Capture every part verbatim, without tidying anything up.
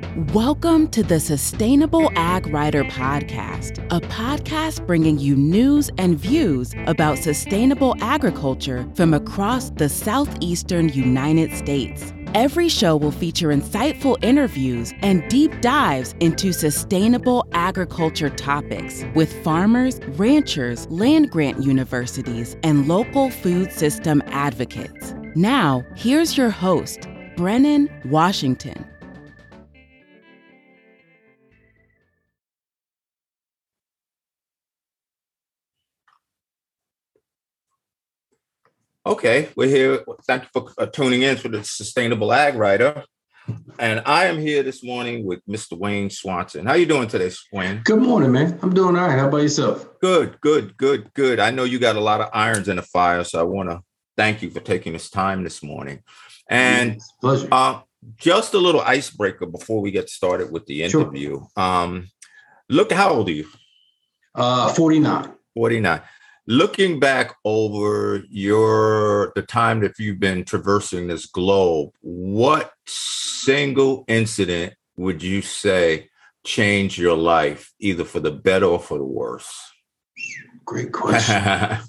Welcome to the Sustainable Ag Writer Podcast, a podcast bringing you news and views about sustainable agriculture from across the southeastern United States. Every show will feature insightful interviews and deep dives into sustainable agriculture topics with farmers, ranchers, land-grant universities, and local food system advocates. Now, here's your host, Brennan Washington. Okay, we're here. Thank you for uh, tuning in for the Sustainable Ag Writer. And I am here this morning with Mister Wayne Swanson. How you doing today, Wayne? Good morning, man. I'm doing all right. How about yourself? Good, good, good, good. I know you got a lot of irons in the fire, so I want to thank you for taking this time this morning. And it's a pleasure. Uh, just a little icebreaker before we get started with the interview. Sure. Um, look, how old are you? Uh, forty-nine. forty-nine. Looking back over your the time that you've been traversing this globe, what single incident would you say changed your life, either for the better or for the worse? Great question.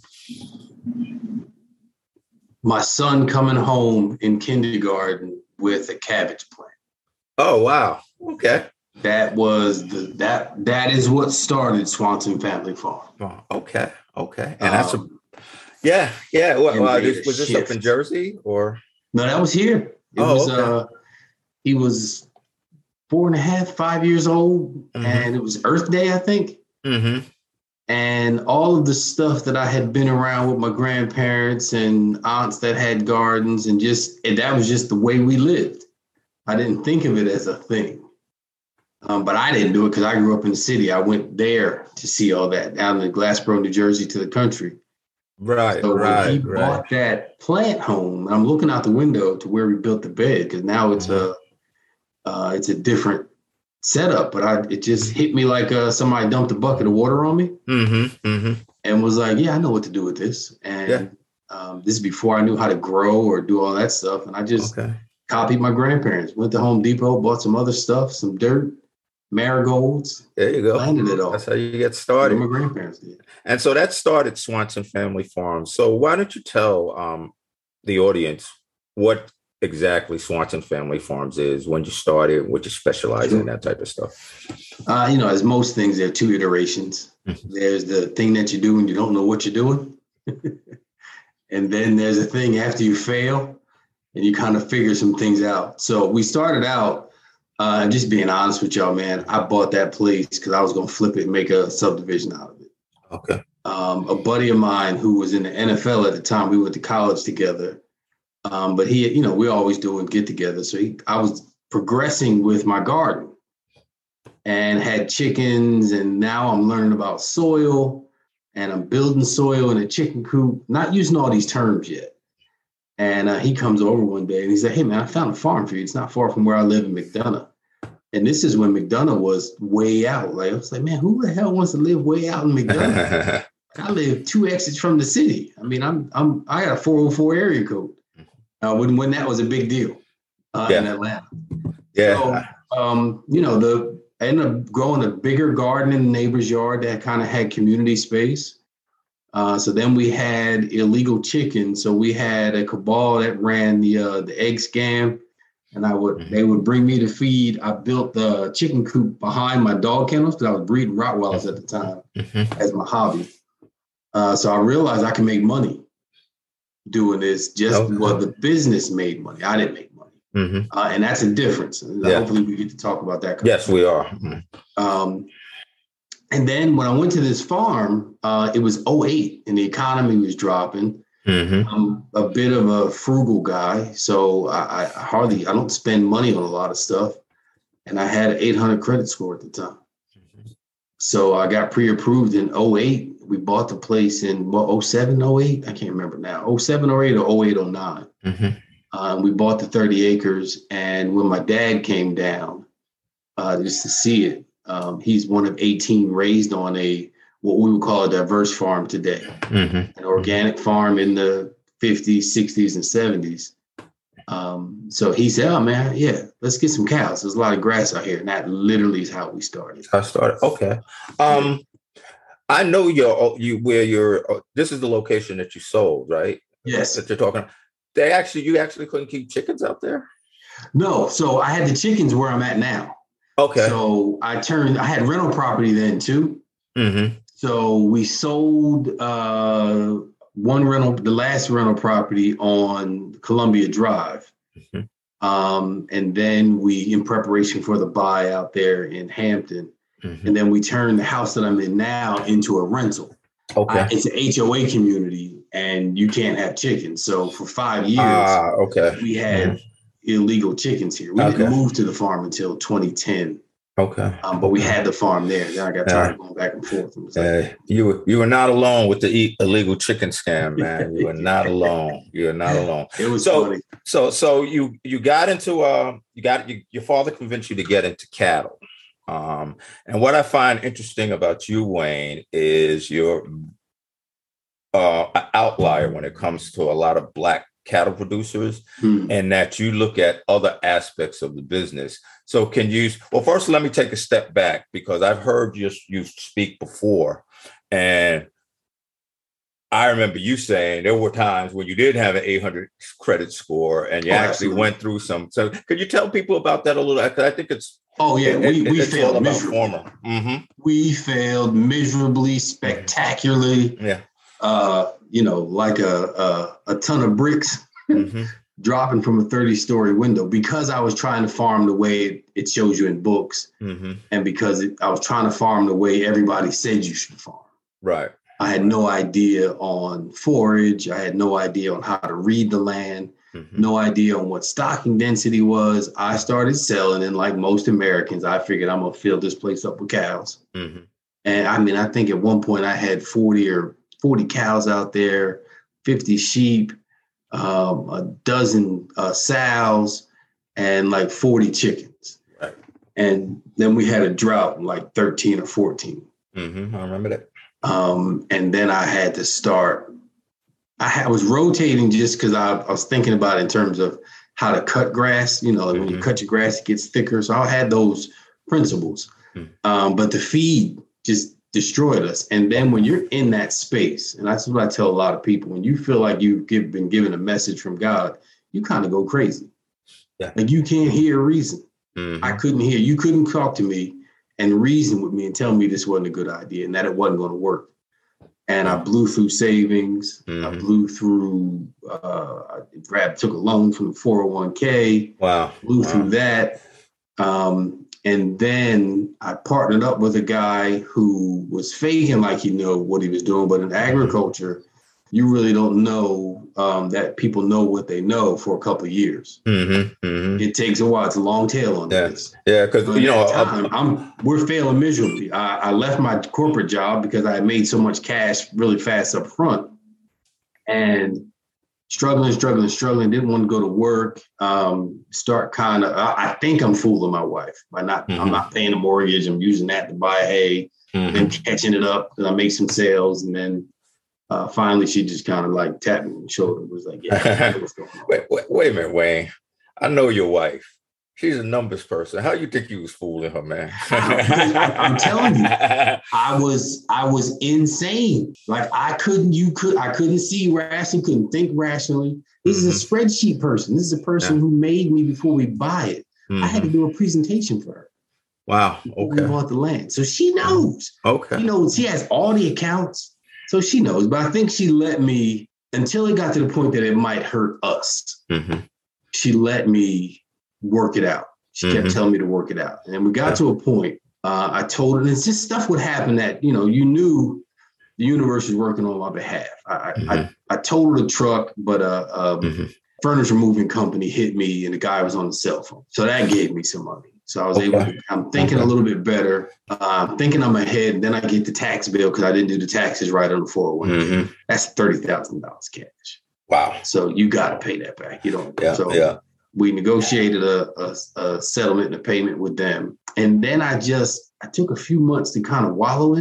My son coming home in kindergarten with a cabbage plant. Oh, wow. Okay. That was the that that is what started Swanson Family Farm. Oh, okay. Okay. And that's um, a yeah, yeah. Well, uh, this, was this shift. Up in Jersey or no, that was here. It oh, was okay. uh he was four and a half, five years old, mm-hmm. and it was Earth Day, I think. Mm-hmm. And all of the stuff that I had been around with my grandparents and aunts that had gardens, and just and that was just the way we lived. I didn't think of it as a thing. Um, but I didn't do it because I grew up in the city. I went there to see all that down in Glassboro, New Jersey, to the country. Right, so right, when he right. bought that plant home, and I'm looking out the window to where we built the bed, because now it's mm-hmm. a uh, it's a different setup. But I it just hit me like uh, somebody dumped a bucket of water on me, mm-hmm, mm-hmm. and was like, "Yeah, I know what to do with this." And yeah. um, this is before I knew how to grow or do all that stuff, and I just okay. copied my grandparents. Went to Home Depot, bought some other stuff, some dirt. Marigolds. There you go. Planted it all. That's how you get started. My grandparents did. And so that started Swanson Family Farm. So why don't you tell um, the audience what exactly Swanson Family Farms is, when you started, what you specialize sure. in, that type of stuff? Uh, you know, as most things, there are two iterations. Mm-hmm. There's the thing that you do when you don't know what you're doing. And then there's a thing after you fail and you kind of figure some things out. So we started out, Uh, just being honest with y'all, man, I bought that place because I was going to flip it and make a subdivision out of it. Okay. Um, a buddy of mine who was in the N F L at the time, we went to college together. Um, but he, you know, we always do and get together. So he, I was progressing with my garden and had chickens. And now I'm learning about soil and I'm building soil in a chicken coop, not using all these terms yet. And uh, he comes over one day and he said, "Hey, man, I found a farm for you. It's not far from where I live in McDonough." And this is when McDonough was way out. Like I was like, man, who the hell wants to live way out in McDonough? I live two exits from the city. I mean, I'm I'm I got a four oh four area code uh, when when that was a big deal uh, yeah. in Atlanta. Yeah. So, um, you know, the I ended up growing a bigger garden in the neighbor's yard that kind of had community space. Uh, so then we had illegal chicken. So we had a cabal that ran the uh, the egg scam. And I would, mm-hmm. they would bring me to feed. I built the chicken coop behind my dog kennels because I was breeding Rottweilers at the time mm-hmm. as my hobby. Uh, so I realized I can make money doing this. Just okay. well, the business made money. I didn't make money, mm-hmm. uh, and that's a difference. Yeah. Hopefully, we get to talk about that. Yes, we are. Mm-hmm. Um, and then when I went to this farm, uh, it was oh eight, and the economy was dropping. Mm-hmm. I'm a bit of a frugal guy, so I, I hardly, I don't spend money on a lot of stuff. And I had an eight hundred credit score at the time. Mm-hmm. So I got pre-approved in oh eight. We bought the place in what, oh seven, oh eight? I can't remember now. oh seven, oh eight or oh eight, oh nine. Mm-hmm. Um, we bought the thirty acres. And when my dad came down uh, just to see it, um, he's one of eighteen raised on a what we would call a diverse farm today, mm-hmm. an organic farm in the fifties, sixties, and seventies. Um, so he said, "Oh man, yeah, let's get some cows. There's a lot of grass out here," and that literally is how we started. I started. Okay. Um, I know you're you where you're. This is the location that you sold, right? Yes. That you're talking. They actually, you actually couldn't keep chickens out there. No, so I had the chickens where I'm at now. Okay. So I turned. I had rental property then too. Mm-hmm. So we sold uh, one rental, the last rental property on Columbia Drive. Mm-hmm. Um, and then we, in preparation for the buy out there in Hampton, mm-hmm. and then we turned the house that I'm in now into a rental. Okay. Uh, it's an H O A community and you can't have chickens. So for five years, uh, okay. we had mm-hmm. illegal chickens here. We okay. didn't move to the farm until twenty ten. Okay. Um, but we had the farm there. Then I got tired uh, of going back and forth. And uh, like, you were you were not alone with the illegal chicken scam, man. You were not alone. You were not alone. It was so, funny. So so you you got into uh you got you, your father convinced you to get into cattle. Um, and what I find interesting about you, Wayne, is you're uh, an outlier when it comes to a lot of Black cattle producers, hmm. and that you look at other aspects of the business. So can you, well, first, let me take a step back, because I've heard you, you speak before. And I remember you saying there were times when you did have an eight hundred credit score and you oh, actually absolutely. went through some. So could you tell people about that a little? Because I think it's, Oh yeah, it, we, we it's failed all about miserably. Former. Mm-hmm. We failed miserably, spectacularly. Yeah. Uh, you know, like a a, a ton of bricks mm-hmm. dropping from a thirty-story window, because I was trying to farm the way it shows you in books, mm-hmm. and because it, I was trying to farm the way everybody said you should farm. Right. I had no idea on forage. I had no idea on how to read the land. Mm-hmm. No idea on what stocking density was. I started selling, and like most Americans, I figured I'm gonna fill this place up with cows. Mm-hmm. And I mean, I think at one point I had forty or forty cows out there, fifty sheep, um, a dozen uh, sows, and like forty chickens. Right. And then we had a drought, like thirteen or fourteen. Mm-hmm. I remember that. Um, and then I had to start. I, had, I was rotating just because I, I was thinking about it in terms of how to cut grass. You know, mm-hmm. when you cut your grass, it gets thicker. So I had those principles. Mm-hmm. Um, but the feed just destroyed us. And then when you're in that space, and that's what I tell a lot of people, when you feel like you've give, been given a message from God, you kind of go crazy. Yeah. Like you can't hear reason. Mm-hmm. I couldn't hear. You couldn't talk to me and reason with me and tell me this wasn't a good idea and that it wasn't going to work. And I blew through savings. Mm-hmm. I blew through, uh, I grabbed, took a loan from the four oh one k. Wow. Blew wow. through that. Um, and then I partnered up with a guy who was faking like he knew what he was doing. But in agriculture, you really don't know um, that people know what they know for a couple of years. Mm-hmm, mm-hmm. It takes a while. It's a long tail on yeah. this. Yeah, because you know, time, I'm we're failing miserably. I, I left my corporate job because I had made so much cash really fast up front, and struggling, struggling, struggling. Didn't want to go to work. Um, start kind of. I, I think I'm fooling my wife by not. Mm-hmm. I'm not paying a mortgage. I'm using that to buy hay, mm-hmm. and catching it up because I make some sales, and then. Uh, finally, she just kind of like tapped me on the shoulder and was like, yeah, what's going on? Wait, wait, wait a minute, Wayne. I know your wife. She's a numbers person. How you think you was fooling her, man? I, I'm telling you, I was I was insane. Like I couldn't, you could, I couldn't see rationally, couldn't think rationally. This mm-hmm. is a spreadsheet person. This is a person yeah. who made me before we buy it. Mm-hmm. I had to do a presentation for her. Wow. Okay. We bought the land. So she knows. Okay. She knows. She has all the accounts. So she knows, but I think she let me, until it got to the point that it might hurt us, mm-hmm. she let me work it out. She mm-hmm. kept telling me to work it out. And we got yeah. to a point, uh, I told her, and it's just stuff would happen that, you know, you knew the universe was working on my behalf. I, mm-hmm. I, I told her the truck, but a, a mm-hmm. furniture moving company hit me and the guy was on the cell phone. So that gave me some money. So I was okay. able to, I'm thinking okay. a little bit better. Uh, I'm thinking I'm ahead. And then I get the tax bill because I didn't do the taxes right on the four oh one k. Mm-hmm. That's thirty thousand dollars cash. Wow. So you got to pay that back. You don't. Yeah, so yeah. we negotiated a, a, a settlement and a payment with them. And then I just, I took a few months to kind of wallow in it.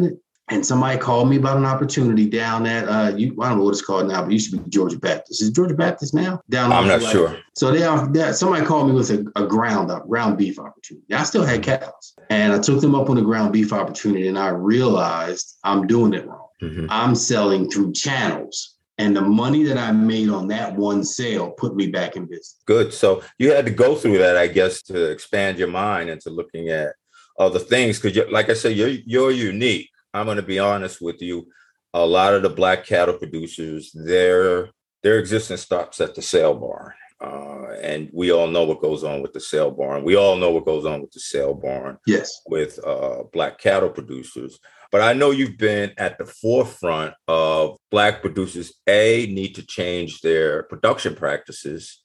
And somebody called me about an opportunity down at, uh, you, I don't know what it's called now, but it used to be Georgia Baptist. Is it Georgia Baptist now? Down I'm not like, sure. So they are, they, somebody called me with a, a ground up, ground beef opportunity. I still had cows. And I took them up on the ground beef opportunity, and I realized I'm doing it wrong. Mm-hmm. I'm selling through channels. And the money that I made on that one sale put me back in business. Good. So you had to go through that, I guess, to expand your mind into looking at other things. Because like I said, you're, you're unique. I'm going to be honest with you. A lot of the black cattle producers, their their existence stops at the sale barn. Uh, and we all know what goes on with the sale barn. We all know what goes on with the sale barn. Yes. With uh, black cattle producers. But I know you've been at the forefront of black producers, A, need to change their production practices,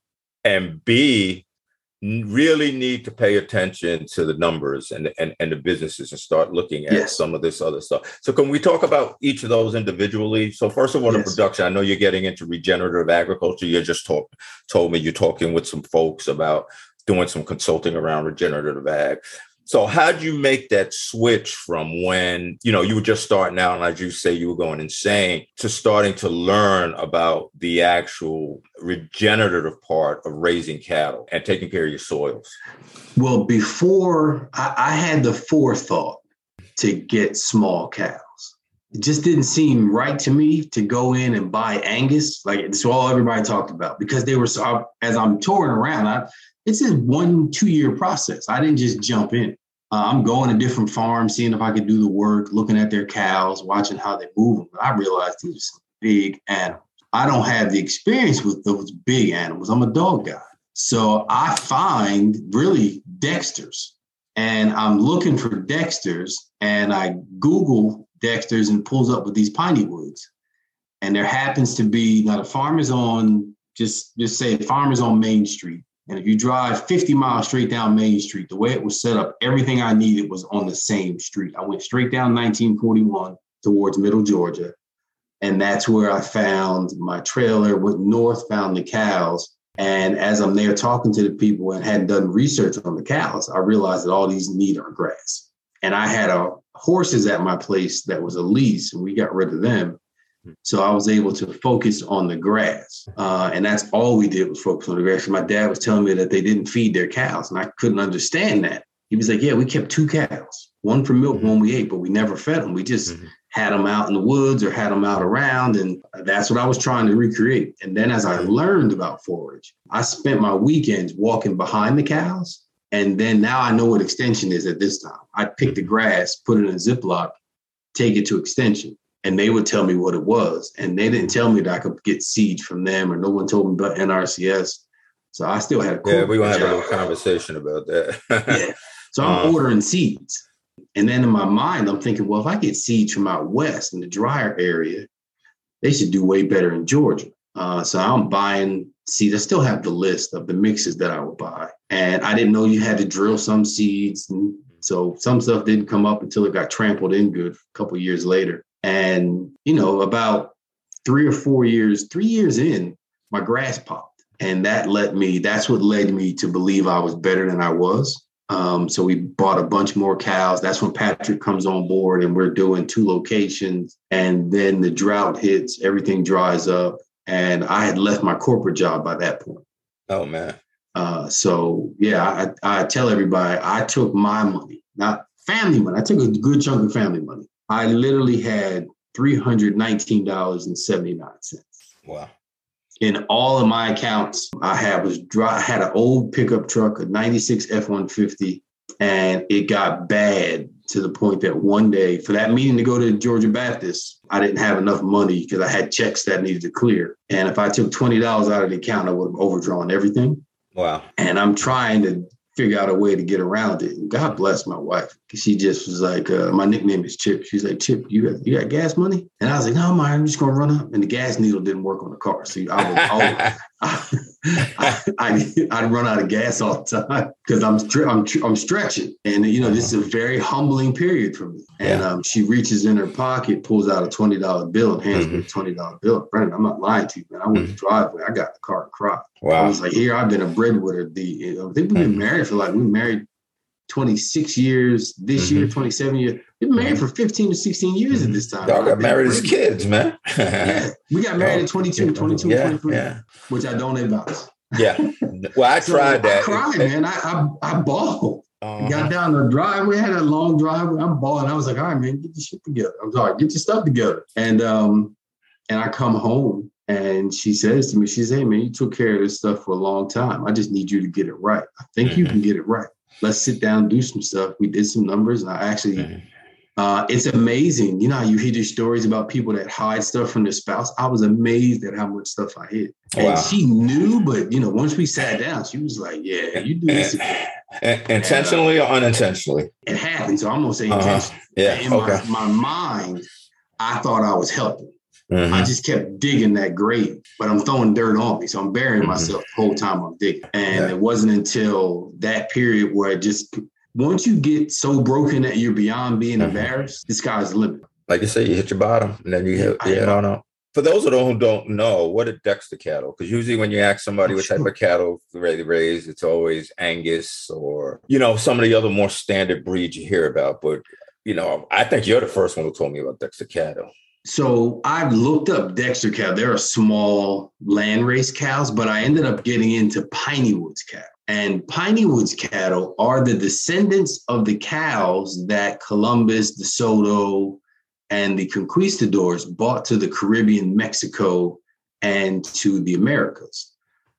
and B, really need to pay attention to the numbers and, and, and the businesses and start looking at yes. some of this other stuff. So can we talk about each of those individually? So first of all, yes. the production, I know you're getting into regenerative agriculture. You just talk, told me you're talking with some folks about doing some consulting around regenerative ag. So how did you make that switch from when, you know, you were just starting out and as you say, you were going insane to starting to learn about the actual regenerative part of raising cattle and taking care of your soils? Well, before I, I had the forethought to get small cows. It just didn't seem right to me to go in and buy Angus. Like it's all everybody talked about because they were so, as I'm touring around, I, it's a one, two year process. I didn't just jump in. Uh, I'm going to different farms, seeing if I could do the work, looking at their cows, watching how they move them. But I realized these are some big animals. I don't have the experience with those big animals. I'm a dog guy. So I find really Dexters, and I'm looking for Dexters, and I Google Dexters and pulls up with these piney woods. And there happens to be, now the farm is on, just, just say the farm is on Main Street. And if you drive fifty miles straight down Main Street, the way it was set up, everything I needed was on the same street. I went straight down nineteen forty-one towards Middle Georgia. And that's where I found my trailer, went north, found the cows. And as I'm there talking to the people and hadn't done research on the cows, I realized that all these need are grass. And I had a horses at my place that was a lease, and we got rid of them. So I was able to focus on the grass. Uh, and that's all we did was focus on the grass. My dad was telling me that they didn't feed their cows, and I couldn't understand that. He was like, yeah, we kept two cows, one for milk, mm-hmm. one we ate, but we never fed them. We just mm-hmm. had them out in the woods or had them out around. And that's what I was trying to recreate. And then as I learned about forage, I spent my weekends walking behind the cows. And then now I know what extension is at this time. I'd pick the grass, put it in a Ziploc, take it to extension. And they would tell me what it was. And they didn't tell me that I could get seeds from them, or no one told me about N R C S. So I still had a Yeah, we're going to have a little conversation about that. yeah. So I'm um, ordering seeds. And then in my mind, I'm thinking, well, if I get seeds from out west in the drier area, they should do way better in Georgia. Uh, so I'm buying seeds. I still have the list of the mixes that I would buy. And I didn't know you had to drill some seeds. And so some stuff didn't come up until it got trampled in good a couple of years later. And, you know, about three or four years, three years in, my grass popped. And that led me, that's what led me to believe I was better than I was. Um, so we bought a bunch more cows. That's when Patrick comes on board and we're doing two locations. And then the drought hits, everything dries up. And I had left my corporate job by that point. Oh, man. Uh, so, yeah, I, I tell everybody I took my money, not family money. I took a good chunk of family money. I literally had three hundred nineteen dollars and seventy-nine cents. Wow. In all of my accounts, I had was dry, I had an old pickup truck, a ninety-six F one fifty, and it got bad to the point that one day for that meeting to go to Georgia Baptist, I didn't have enough money because I had checks that needed to clear. And if I took twenty dollars out of the account, I would have overdrawn everything. Wow. And I'm trying to figure out a way to get around it. And God bless my wife. She just was like, uh, my nickname is Chip. She's like, Chip, you got, you got gas money? And I was like, no, man, I'm just going to run up. And the gas needle didn't work on the car. So I would always, I, I, I'd run out of gas all the time because I'm, I'm, I'm stretching. And, you know, this is a very humbling period for me. And um, she reaches in her pocket, pulls out a twenty dollar bill and hands mm-hmm. me a twenty dollar bill. Brandon, I'm not lying to you, man. I went mm-hmm. to the driveway. I got the car and cried. Wow. I was like, here, I've been a breadwinner. The, you know, I think we've been married for like, we married twenty-six years this mm-hmm. year, twenty-seven years. We've been married for fifteen to sixteen years mm-hmm. at this time. Y'all got married as kids, man. Yeah, we got married oh, at twenty-two, twenty-two, yeah, twenty-three, yeah. which I don't advise. Yeah. Well, I so tried that. I cried, man. I I, I bawled. Uh-huh. Got down the driveway, had a long driveway. I'm bawling. I was like, all right, man, get your shit together. I'm sorry, get your stuff together. And um, and I come home and she says to me, she says, hey, man, you took care of this stuff for a long time. I just need you to get it right. I think mm-hmm. you can get it right. Let's sit down and do some stuff. We did some numbers. And I actually, mm-hmm. uh, it's amazing. You know how you hear these stories about people that hide stuff from their spouse? I was amazed at how much stuff I hid. And wow. she knew, but, you know, once we sat down, she was like, yeah, you do this again. Intentionally and, uh, or unintentionally? It happened. So I'm going to say intentionally. Uh-huh. Yeah. In okay. my, my mind, I thought I was helping. Mm-hmm. I just kept digging that grave, but I'm throwing dirt on me. So I'm burying mm-hmm. myself the whole time I'm digging. And yeah. it wasn't until that period where I just, once you get so broken that you're beyond being mm-hmm. embarrassed, the sky's the limit. Like you say, you hit your bottom and then you hit, I, yeah, I don't know. For those of them who don't know, what are Dexter cattle? Because usually when you ask somebody oh, what sure. type of cattle they raise, it's always Angus or, you know, some of the other more standard breeds you hear about. But, you know, I think you're the first one who told me about Dexter cattle. So I've looked up Dexter cow. They're a small landrace cows, but I ended up getting into Piney Woods cattle. And Piney Woods cattle are the descendants of the cows that Columbus, DeSoto, and the conquistadors brought to the Caribbean, Mexico, and to the Americas.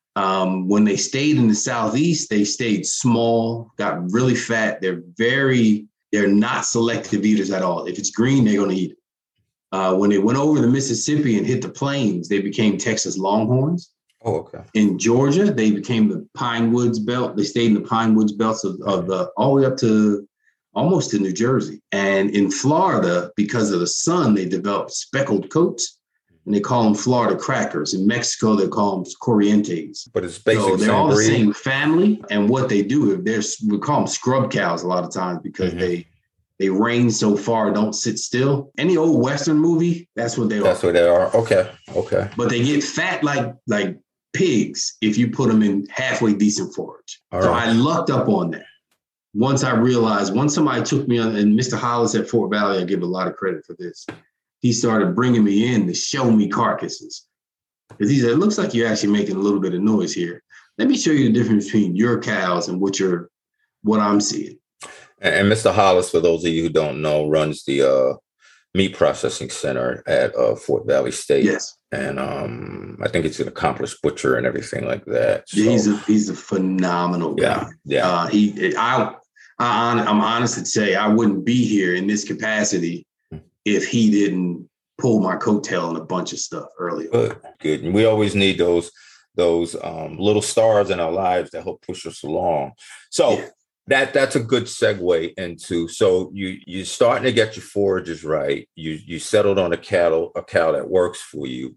Um, when they stayed in the Southeast, they stayed small, got really fat. They're very, they're not selective eaters at all. If it's green, they're going to eat it. Uh, when they went over the Mississippi and hit the plains, they became Texas Longhorns. Oh, okay. In Georgia, they became the Pine Woods Belt. They stayed in the Pine Woods belts of, of the all the way up to almost to New Jersey. And in Florida, because of the sun, they developed speckled coats, and they call them Florida crackers. In Mexico, they call them corrientes. But it's basically so they're all the same family. And what they do, if there's we call them scrub cows a lot of times because mm-hmm. they They range so far, don't sit still. Any old Western movie, that's what they are. That's what they are. Okay. Okay. But they get fat like like pigs if you put them in halfway decent forage. All so right. I lucked up on that. Once I realized, once somebody took me on, and Mister Hollis at Fort Valley, I give a lot of credit for this. He started bringing me in to show me carcasses. Because he said, it looks like you're actually making a little bit of noise here. Let me show you the difference between your cows and what you're, what I'm seeing. And Mister Hollis, for those of you who don't know, runs the uh, meat processing center at uh, Fort Valley State. Yes. And um, I think he's an accomplished butcher and everything like that. So, yeah, he's a he's a phenomenal guy. Yeah. yeah. Uh, he, I, I, I'm honest to say I wouldn't be here in this capacity if he didn't pull my coattail on a bunch of stuff earlier. Good. Good. And we always need those those um, little stars in our lives that help push us along. So. Yeah. That that's a good segue into, so you you're starting to get your forages right. You you settled on a cattle a cow that works for you.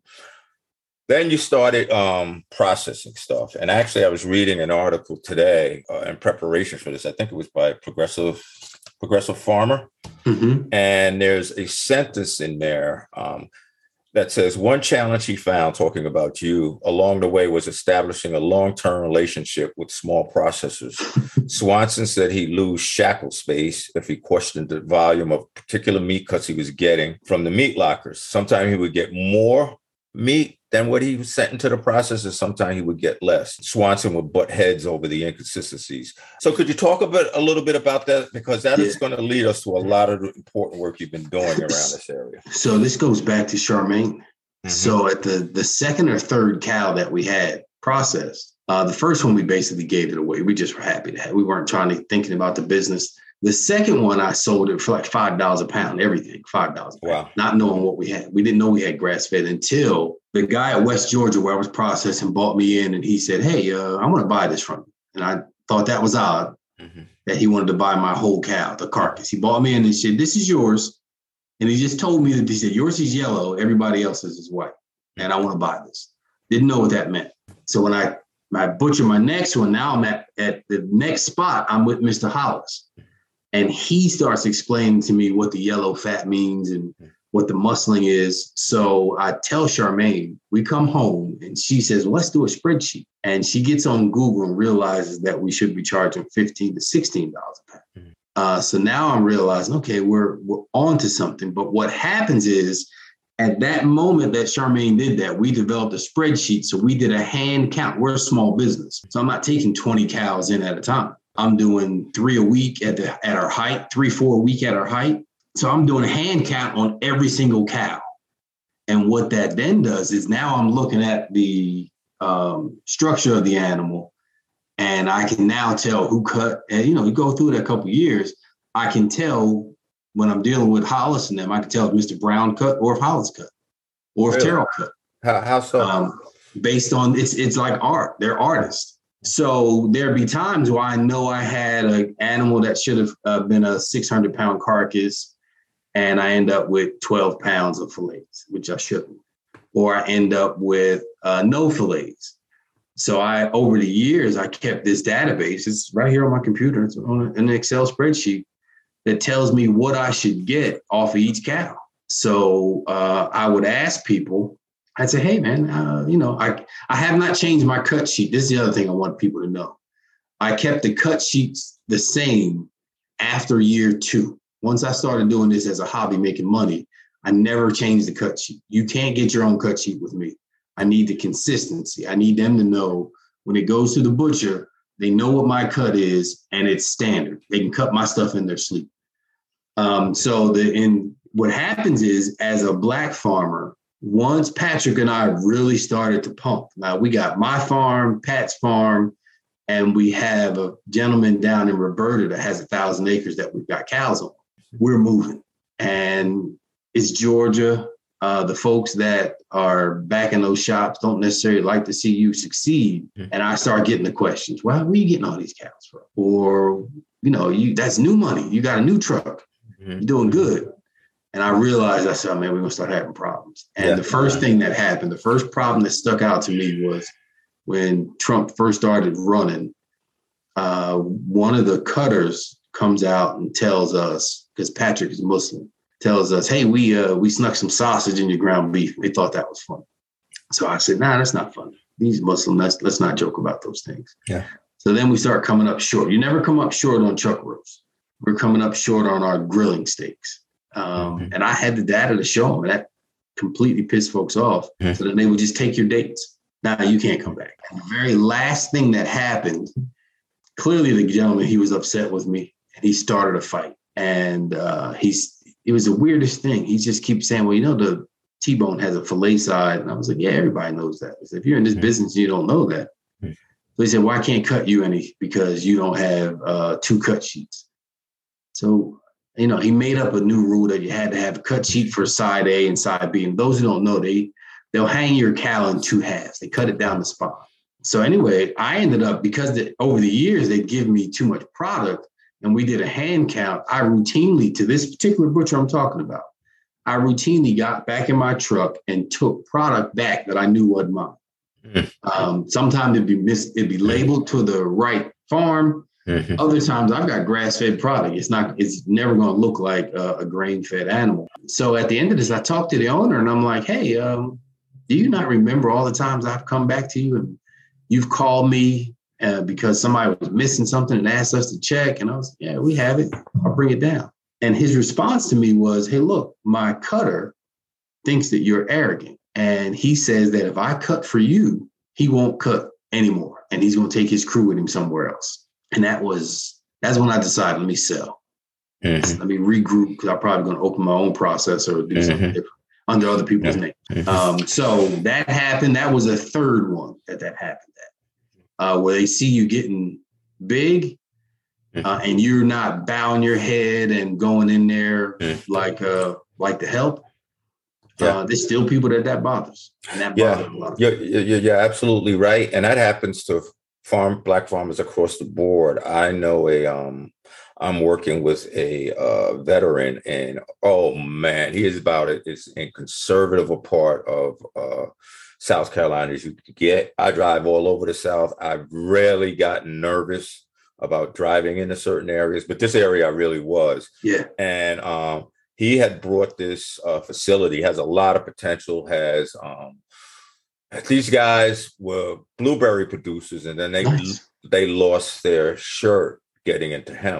Then you started um, processing stuff. And actually, I was reading an article today uh, in preparation for this. I think it was by Progressive Progressive Farmer, mm-hmm. and there's a sentence in there um, that says one challenge he found, talking about you, along the way was establishing a long-term relationship with small processors. Swanson said he'd lose shackle space if he questioned the volume of particular meat cuts he was getting from the meat lockers. Sometimes he would get more meat than what he was sent into the processors. Sometimes he would get less. Swanson would butt heads over the inconsistencies. So could you talk a bit, a little bit about that? Because that yeah. is going to lead us to a lot of the important work you've been doing around this area. So this goes back to Charmaine. Mm-hmm. So at the, the second or third cow that we had processed, uh, the first one, we basically gave it away. We just were happy to have. We weren't trying to thinking about the business. The second one, I sold it for like five dollars a pound, everything, five dollars a pound, wow. not knowing what we had. We didn't know we had grass-fed until the guy at West Georgia, where I was processing, bought me in, and he said, hey, uh, I want to buy this from you. And I thought that was odd mm-hmm. that he wanted to buy my whole cow, the carcass. He bought me in and said, this is yours. And he just told me that he said, yours is yellow, everybody else's is white. And I want to buy this. Didn't know what that meant. So when I, I butchered my next one, now I'm at, at the next spot, I'm with Mister Hollis. And he starts explaining to me what the yellow fat means and what the muscling is. So I tell Charmaine, we come home and she says, well, let's do a spreadsheet. And she gets on Google and realizes that we should be charging fifteen to sixteen dollars a pound. Uh, so now I'm realizing, okay, we're we're on to something. But what happens is at that moment that Charmaine did that, we developed a spreadsheet. So we did a hand count. We're a small business. So I'm not taking twenty cows in at a time. I'm doing three a week at the at our height, three, four a week at our height. So I'm doing a hand count on every single cow. And what that then does is now I'm looking at the um, structure of the animal, and I can now tell who cut. And, you know, you go through it a couple of years, I can tell when I'm dealing with Hollis and them, I can tell if Mister Brown cut or if Hollis cut or if Really? Terrell cut. How, how so? Um, based on, it's it's like art. They're artists. So there'd be times where I know I had an animal that should have uh, been a six hundred pound carcass, and I end up with twelve pounds of fillets, which I shouldn't. Or I end up with uh, no fillets. So I, over the years, I kept this database. It's right here on my computer. It's on an Excel spreadsheet that tells me what I should get off of each cow. So uh, I would ask people, I'd say, hey, man, uh, you know, I, I have not changed my cut sheet. This is the other thing I want people to know. I kept the cut sheets the same after year two. Once I started doing this as a hobby, making money, I never changed the cut sheet. You can't get your own cut sheet with me. I need the consistency. I need them to know when it goes to the butcher, they know what my cut is and it's standard. They can cut my stuff in their sleep. Um, so the in what happens is, as a black farmer, once Patrick and I really started to pump, now we got my farm, Pat's farm, and we have a gentleman down in Roberta that has a thousand acres that we've got cows on. We're moving, and it's Georgia. Uh, the folks that are back in those shops don't necessarily like to see you succeed. Mm-hmm. And I start getting the questions, well, where are you getting all these cows from? Or, you know, you that's new money. You got a new truck. Mm-hmm. You're doing good. And I realized, I said, oh, man, we're going to start having problems. And yeah. the first thing that happened, the first problem that stuck out to me was when Trump first started running, uh, one of the cutters comes out and tells us, because Patrick is Muslim, tells us, hey, we uh, we snuck some sausage in your ground beef. They thought that was funny. So I said, nah, that's not funny. These Muslims, let's, let's not joke about those things. Yeah. So then we start coming up short. You never come up short on chuck roast. We're coming up short on our grilling steaks. Um, mm-hmm. And I had the data to show them, and that completely pissed folks off. Mm-hmm. So then they would just take your dates. Now you can't come back. And the very last thing that happened, clearly the gentleman, he was upset with me, and he started a fight. And uh, he's, it was the weirdest thing. He just keeps saying, well, you know, the T-bone has a fillet side. And I was like, yeah, everybody knows that. I said, if you're in this mm-hmm. business, you don't know that. Mm-hmm. So he said, well, I can't cut you any because you don't have uh, two cut sheets. So, you know, he made up a new rule that you had to have a cut sheet for side A and side B. And those who don't know, they, they'll hang your cow in two halves. They cut it down the spine. So anyway, I ended up, because the, over the years, they'd give me too much product, and we did a hand count, I routinely, to this particular butcher I'm talking about, I routinely got back in my truck and took product back that I knew wasn't mine. Mm-hmm. Um, sometimes it'd be mis- it'd be labeled to the right farm. Mm-hmm. Other times I've got grass-fed product. It's not, it's never going to look like a, a grain-fed animal. So at the end of this, I talked to the owner and I'm like, hey, um, do you not remember all the times I've come back to you and you've called me uh, because somebody was missing something and asked us to check? And I was, yeah, we have it. I'll bring it down. And his response to me was, hey, look, my cutter thinks that you're arrogant. And he says that if I cut for you, he won't cut anymore. And he's going to take his crew with him somewhere else. And that was, that's when I decided, let me sell. Mm-hmm. Let me regroup, because I'm probably going to open my own processor or do mm-hmm. something different under other people's name. Mm-hmm. Um, so that happened. That was a third one that that happened at, uh, where they see you getting big mm-hmm. uh, and you're not bowing your head and going in there mm-hmm. like uh, like to help. Yeah. Uh, there's still people that that bothers. And that yeah. bothers a lot. You're, you're, you're absolutely right. And that happens to farm black farmers across the board. I know a um I'm working with a uh veteran, and oh man, he is about it. It's in conservative a part of uh South Carolina as you could get. I drive all over the South. I've rarely gotten nervous about driving into certain areas, but this area I really was. Yeah. And um he had brought this uh facility, has a lot of potential, has um these guys were blueberry producers, and then they nice. they lost their shirt getting into hemp.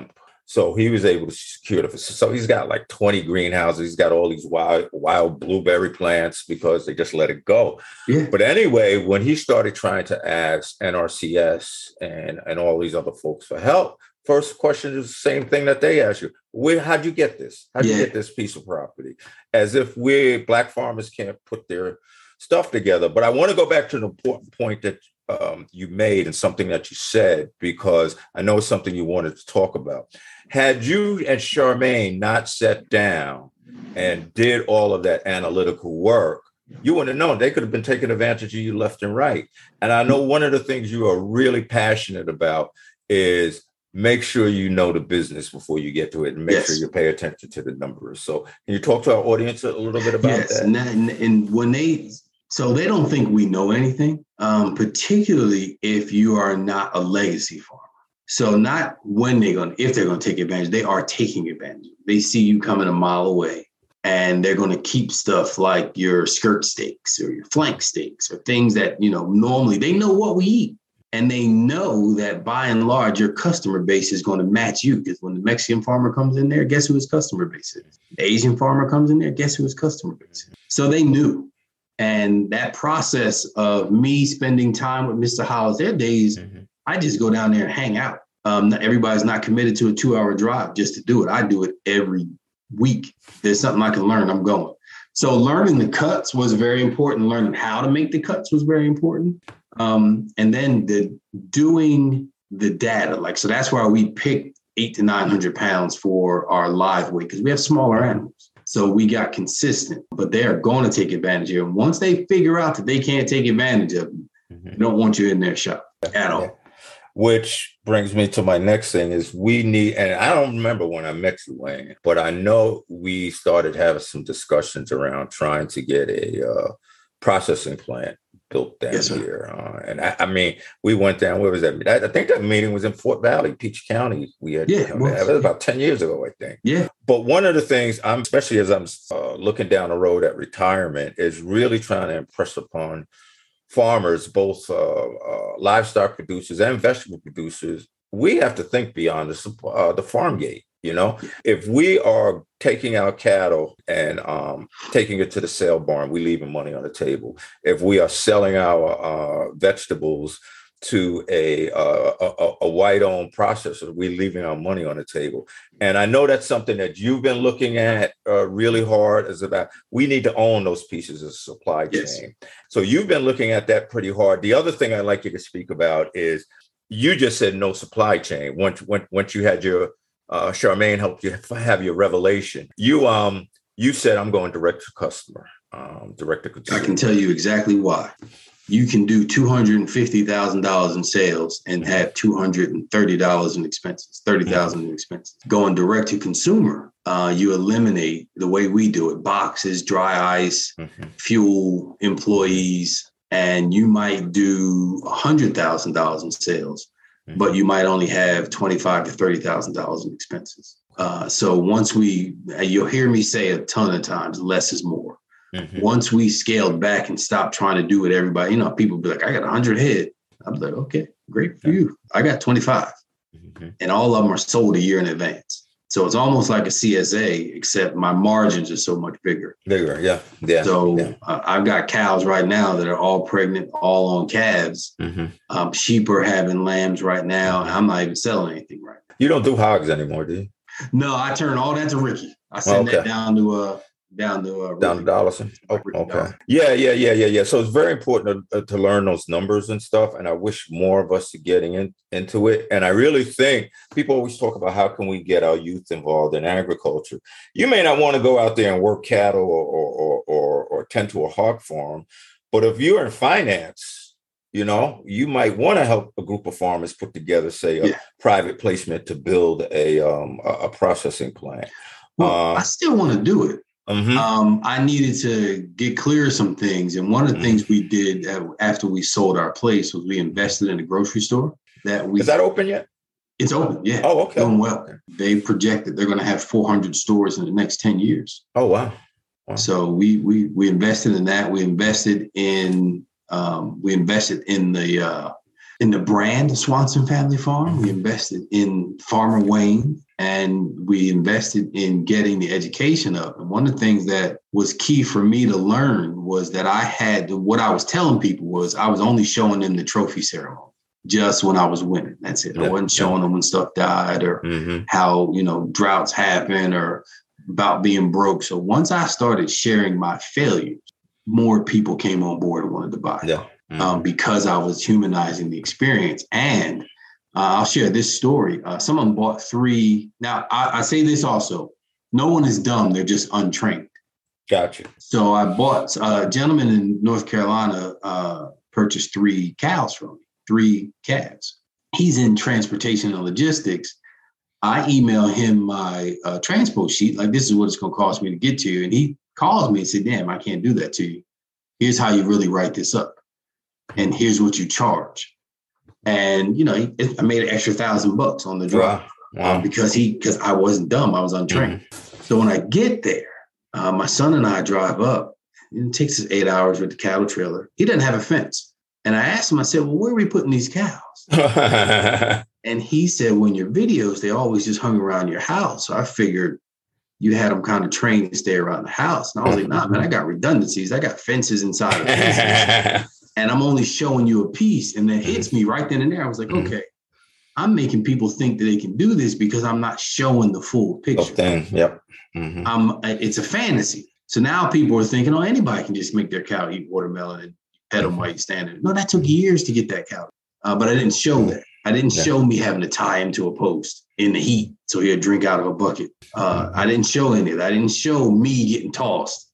So he was able to secure the facility. So he's got like twenty greenhouses. He's got all these wild, wild blueberry plants because they just let it go. Yeah. But anyway, when he started trying to ask N R C S and, and all these other folks for help, first question is the same thing that they ask you. Where, how'd you get this? How'd yeah. you get this piece of property? As if we black farmers can't put their stuff together. But I want to go back to the important point that um, you made and something that you said, because I know it's something you wanted to talk about. Had you and Charmaine not sat down and did all of that analytical work, you wouldn't have known. They could have been taking advantage of you left and right. And I know one of the things you are really passionate about is make sure you know the business before you get to it, and make yes. sure you pay attention to the numbers. So can you talk to our audience a little bit about yes. that? And, and when they, so they don't think we know anything, um, particularly if you are not a legacy farmer. So not when they're going to, if they're going to take advantage, they are taking advantage. They see you coming a mile away, and they're going to keep stuff like your skirt steaks or your flank steaks or things that, you know, normally they know what we eat. And they know that by and large, your customer base is going to match you, because when the Mexican farmer comes in there, guess who his customer base is? The Asian farmer comes in there, guess who his customer base is? So they knew. And that process of me spending time with Mister Hollis, there are days mm-hmm. I just go down there and hang out. Um, everybody's not committed to a two hour drive just to do it. I do it every week. If there's something I can learn, I'm going. So learning the cuts was very important. Learning how to make the cuts was very important. Um, and then the doing the data, like, so that's why we picked eight to nine hundred pounds for our live weight, because we have smaller animals. So we got consistent, but they are going to take advantage of it. And once they figure out that they can't take advantage of them, mm-hmm. they don't want you in their shop at all. Yeah. Which brings me to my next thing is we need, and I don't remember when I met you, Wayne, but I know we started having some discussions around trying to get a uh, processing plant built down yes, here. Uh, and I, I mean, we went down, where was that? I, I think that meeting was in Fort Valley, Peach County. We had, yeah, it was, it was about ten years ago, I think. Yeah. But one of the things I'm, especially as I'm uh, looking down the road at retirement, is really trying to impress upon farmers, both uh, uh, livestock producers and vegetable producers. We have to think beyond the, uh, the farm gate. You know, if we are taking our cattle and um, taking it to the sale barn, we leaving money on the table. If we are selling our uh, vegetables to a, uh, a a white-owned processor, we're leaving our money on the table. And I know that's something that you've been looking at uh, really hard, is about we need to own those pieces of supply chain. Yes. So you've been looking at that pretty hard. The other thing I'd like you to speak about is you just said no supply chain. Once, once, once you had your Uh, Charmaine helped you have your revelation. You um you said I'm going direct to customer, um, direct to consumer. I can tell you exactly why. You can do two hundred fifty thousand dollars in sales and have two hundred thirty dollars in expenses, thirty thousand dollars in expenses. Going direct to consumer, uh, you eliminate the way we do it: boxes, dry ice, mm-hmm. fuel, employees, and you might do one hundred thousand dollars in sales. Mm-hmm. But you might only have twenty-five to thirty thousand dollars in expenses. Uh, so once we, you'll hear me say a ton of times, less is more. Mm-hmm. Once we scaled back and stopped trying to do what everybody, you know, people be like, I got one hundred head. I'm like, okay, great for you. I got twenty-five, mm-hmm. and all of them are sold a year in advance. So it's almost like a C S A, except my margins are so much bigger. Bigger, yeah, yeah. So yeah. Uh, I've got cows right now that are all pregnant, all on calves. Mm-hmm. Um, sheep are having lambs right now, and I'm not even selling anything right now. You don't do hogs anymore, do you? No, I turn all that to Ricky. I send okay. that down to uh down to uh, down to Dollison. Oh, okay. Yeah, yeah, yeah, yeah, yeah. So it's very important to, to learn those numbers and stuff. And I wish more of us are getting in, into it. And I really think people always talk about how can we get our youth involved in agriculture. You may not want to go out there and work cattle or or or, or tend to a hog farm, but if you're in finance, you know, you might want to help a group of farmers put together, say, a yeah. private placement to build a um, a, a processing plant. Well, uh, I still want to do it. Mm-hmm. Um, I needed to get clear some things. And one of the mm-hmm. things we did after we sold our place was we invested in a grocery store. That we Is that open yet? It's open, yeah. Oh, okay. Doing well. They projected they're going to have four hundred stores in the next ten years. Oh, wow. wow. So we we we invested in that. We invested in um, we invested in the uh, in the brand Swanson Family Farm. We invested in Farmer Wayne, and we invested in getting the education up. And one of the things that was key for me to learn was that I had to, what I was telling people was I was only showing them the trophy ceremony, just when I was winning. That's it. Yeah, I wasn't showing yeah. them when stuff died or mm-hmm. how, you know, droughts happen or about being broke. So once I started sharing my failures, more people came on board and wanted to buy. Yeah. Mm-hmm. Um, because I was humanizing the experience. And uh, I'll share this story. Uh, someone bought three. Now, I, I say this also. No one is dumb. They're just untrained. Gotcha. So I bought uh, a gentleman in North Carolina uh, purchased three cows from me, three calves. He's in transportation and logistics. I email him my uh, transport sheet. Like, this is what it's going to cost me to get to you. And he calls me and said, damn, I can't do that to you. Here's how you really write this up. And here's what you charge. And, you know, he, I made an extra thousand bucks on the drive wow. Wow. Um, because he, because I wasn't dumb. I was untrained. Mm-hmm. So when I get there, uh, my son and I drive up. It takes us eight hours with the cattle trailer. He doesn't have a fence. And I asked him, I said, well, where are we putting these cows? And he said, well, in your videos, they always just hung around your house. So I figured you had them kind of trained to stay around the house. And I was like, nah, man, I got redundancies. I got fences inside of fences. And I'm only showing you a piece. And that hits me right then and there. I was like, mm-hmm. okay, I'm making people think that they can do this because I'm not showing the full picture. Oh, thing. Yep. Mm-hmm. Um, it's a fantasy. So now people are thinking, oh, anybody can just make their cow eat watermelon and pet them while you're standing. No, that took years to get that cow. Uh, but I didn't show that. I didn't yeah. show me having to tie him to a post in the heat so he'd drink out of a bucket. Uh, I didn't show any of that. I didn't show me getting tossed.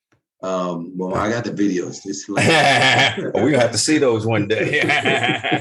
Um, well, I got the videos. This like, well, we're gonna have to see those one day.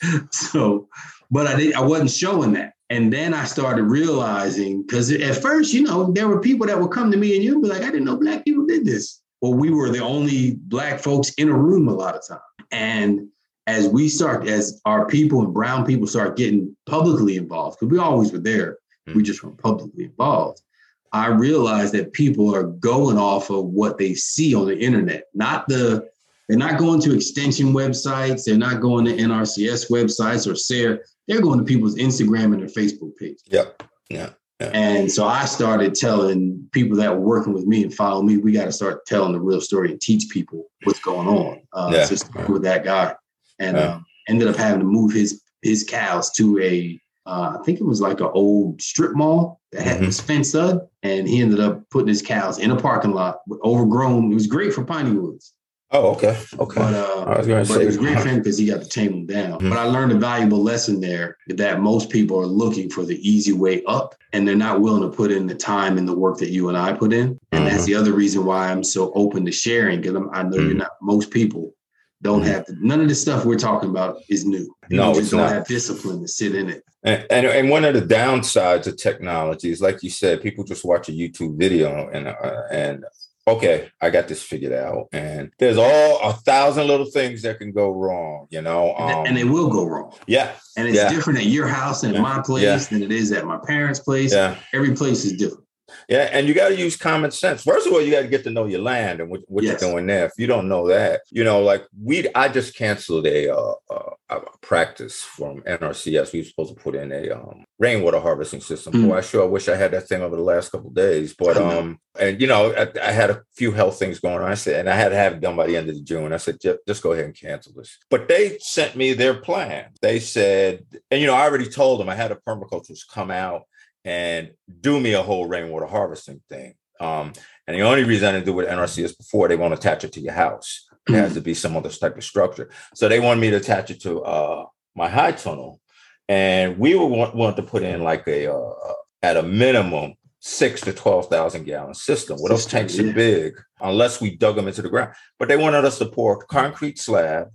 So, but I didn't. I wasn't showing that. And then I started realizing, because at first, you know, there were people that would come to me and you'd be like, I didn't know Black people did this. Well, we were the only Black folks in a room a lot of time. And as we start, as our people and brown people start getting publicly involved, because we always were there, mm-hmm. we just weren't publicly involved. I realized that people are going off of what they see on the internet, not the, they're not going to extension websites. They're not going to N R C S websites or S A R E. They're going to people's Instagram and their Facebook page. Yep. Yeah. Yeah. And so I started telling people that were working with me and follow me, we got to start telling the real story and teach people what's going on. Uh, yeah. So start with that guy. And yeah. um, ended up having to move his his cows to a, uh, I think it was like an old strip mall that had mm-hmm. was fenced up. And he ended up putting his cows in a parking lot with overgrown. It was great for Piney Woods. Oh, okay. Okay. But, uh, I was gonna but say, it was great for him because he got to tame them down. Mm-hmm. But I learned a valuable lesson there that most people are looking for the easy way up and they're not willing to put in the time and the work that you and I put in. And mm-hmm. that's the other reason why I'm so open to sharing, because I know mm-hmm. you're not, most people don't have to, none of the stuff we're talking about is new. People no, just it's don't not. have discipline to sit in it. And, and and one of the downsides of technology is, like you said, people just watch a YouTube video and uh, and okay, I got this figured out. And there's all a thousand little things that can go wrong, you know. Um, and they will go wrong. Yeah. And it's yeah. different at your house and yeah. at my place yeah. than it is at my parents' place. Yeah. Every place is different. Yeah, and you got to use common sense. First of all, you got to get to know your land and what, what yes. you're doing there. If you don't know that, you know, like we, I just canceled a, uh, uh, a practice from N R C S. We were supposed to put in a um, rainwater harvesting system. Mm. Boy, I sure wish I had that thing over the last couple of days. But um, and you know, I, I had a few health things going on. I said, and I had to have it done by the end of June. I said, just, just go ahead and cancel this. But they sent me their plan. They said, and you know, I already told them I had a permaculturist come out and do me a whole rainwater harvesting thing. Um, and the only reason I didn't do it with N R C S before, they won't attach it to your house. It has to be some other type of structure. So they wanted me to attach it to uh, my high tunnel. And we were want, want to put in like a, uh, at a minimum, six to twelve thousand gallon system. Well, those tanks yeah. are big, unless we dug them into the ground. But they wanted us to pour concrete slab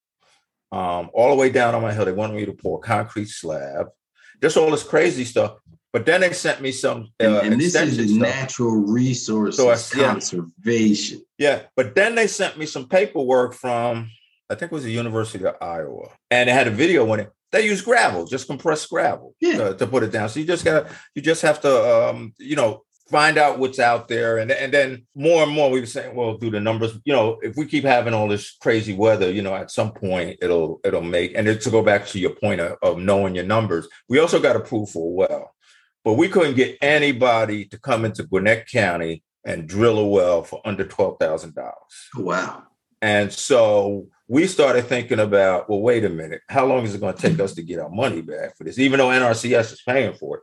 um, all the way down on my hill. They wanted me to pour concrete slab. Just all this crazy stuff. But then they sent me some uh, and, and this is stuff. Natural resources so I, yeah. conservation. Yeah, but then they sent me some paperwork from, I think it was the University of Iowa, and it had a video in it. They use gravel, just compressed gravel, yeah. uh, to put it down. So you just got, you just have to, um, you know, find out what's out there. And, and then more and more we were saying, well, do the numbers, you know, if we keep having all this crazy weather, you know, at some point it'll, it'll make, and to go back to your point of, of knowing your numbers, we also got to prove for a well, but we couldn't get anybody to come into Gwinnett County and drill a well for under twelve thousand dollars. Wow. And so we started thinking about, well, wait a minute, how long is it going to take us to get our money back for this? Even though N R C S is paying for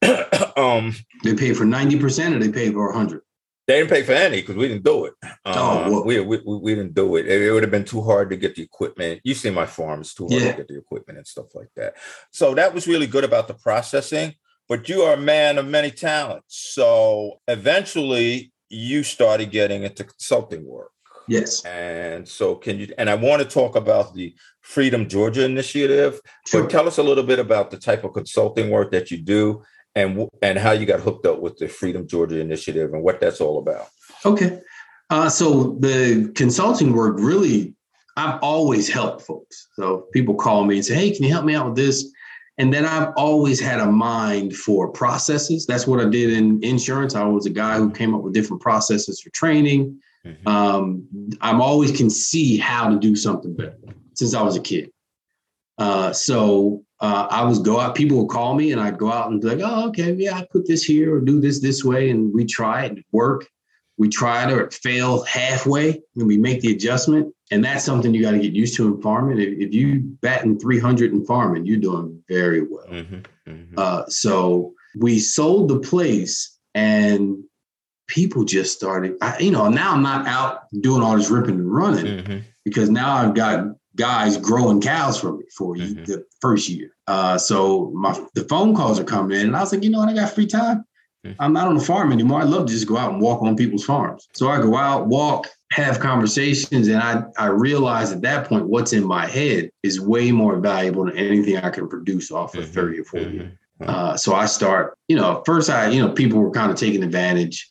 it. um, they pay for ninety percent or they pay for one hundred? They didn't pay for any because we didn't do it. Um, oh, well. we, we we didn't do it. It, it would have been too hard to get the equipment. You see my farm, it's too hard yeah. to get the equipment and stuff like that. So that was really good about the processing, but you are a man of many talents. So eventually you started getting into consulting work. Yes. And so can you, and I want to talk about the Freedom Georgia Initiative, sure. but tell us a little bit about the type of consulting work that you do and, and how you got hooked up with the Freedom Georgia Initiative and what that's all about. Okay. Uh, so the consulting work really, I've always helped folks. So people call me and say, hey, can you help me out with this? And then I've always had a mind for processes. That's what I did in insurance. I was a guy who came up with different processes for training. Mm-hmm. Um, I'm always can see how to do something better since I was a kid. Uh, so uh, I was go out, people would call me and I'd go out and be like, oh, okay, yeah, I put this here or do this this way. And we try it, it work. We try it or it fail halfway and we make the adjustment. And that's something you got to get used to in farming. If, if you batting three hundred in farming, you're doing very well. Mm-hmm. Mm-hmm. Uh, so we sold the place and people just started, I, you know, now I'm not out doing all this ripping and running mm-hmm. because now I've got guys growing cows for me for mm-hmm. the first year. Uh, so my the phone calls are coming in and I was like, you know what, I got free time. Mm-hmm. I'm not on the farm anymore. I love to just go out and walk on people's farms. So I go out, walk, have conversations. And I, I realized at that point, what's in my head is way more valuable than anything I can produce off of mm-hmm. thirty or forty mm-hmm. years. Uh, so I start, you know, first I, you know, people were kind of taking advantage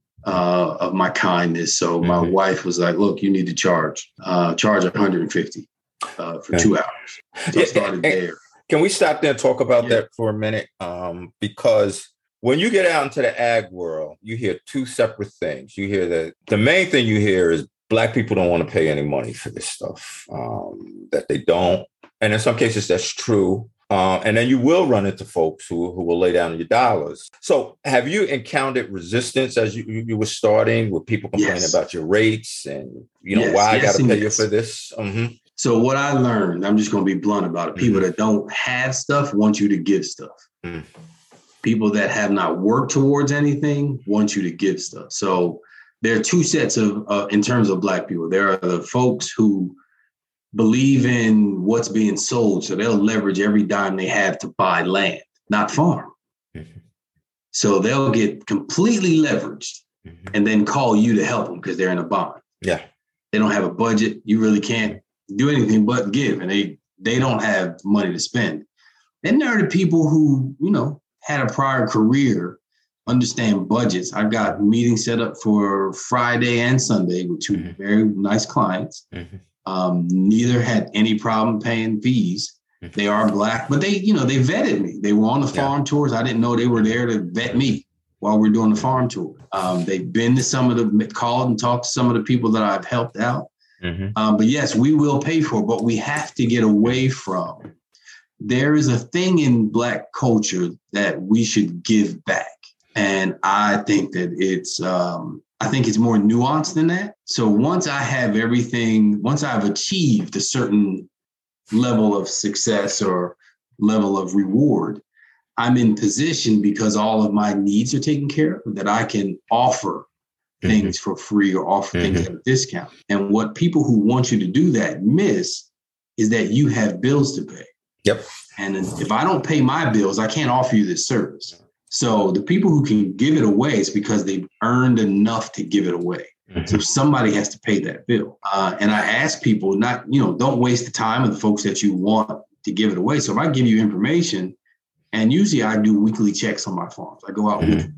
uh, of my kindness. So mm-hmm. my wife was like, look, you need to charge, uh, charge one hundred fifty uh, for two hours. So I started there. Can we stop there and talk about yeah. that for a minute? Um, because when you get out into the ag world, you hear two separate things. You hear that the main thing you hear is Black people don't want to pay any money for this stuff, um, that they don't. And in some cases, that's true. Uh, and then you will run into folks who, who will lay down your dollars. So have you encountered resistance as you, you were starting with people complaining yes. about your rates and, you know, yes, why yes, I got to pay yes. you for this? Mm-hmm. So what I learned, I'm just going to be blunt about it. People mm-hmm. that don't have stuff want you to give stuff. Mm-hmm. People that have not worked towards anything want you to give stuff. So there are two sets of, uh, in terms of Black people, there are the folks who believe in what's being sold. So they'll leverage every dime they have to buy land, not farm. Mm-hmm. So they'll get completely leveraged mm-hmm. and then call you to help them because they're in a bond. Yeah. They don't have a budget. You really can't do anything but give. And they, they don't have money to spend. Then there are the people who, you know, had a prior career, understand budgets. I've got meetings set up for Friday and Sunday with two mm-hmm. very nice clients. Mm-hmm. Um, neither had any problem paying fees. Mm-hmm. They are Black, but they, you know, they vetted me. They were on the farm yeah. tours. I didn't know they were there to vet me while we're doing the farm tour. Um, they've been to some of the, called and talked to some of the people that I've helped out. Mm-hmm. Um, but yes, we will pay for it, but we have to get away from. There is a thing in Black culture that we should give back. And I think that it's, um, I think it's more nuanced than that. So once I have everything, once I've achieved a certain level of success or level of reward, I'm in position because all of my needs are taken care of, that I can offer mm-hmm. things for free or offer mm-hmm. things at a discount. And what people who want you to do that miss is that you have bills to pay. Yep. And if I don't pay my bills, I can't offer you this service. So the people who can give it away is because they've earned enough to give it away. Mm-hmm. So somebody has to pay that bill. Uh, and I ask people not, you know, don't waste the time of the folks that you want to give it away. So if I give you information, and usually I do weekly checks on my farms. I go out mm-hmm. weekly.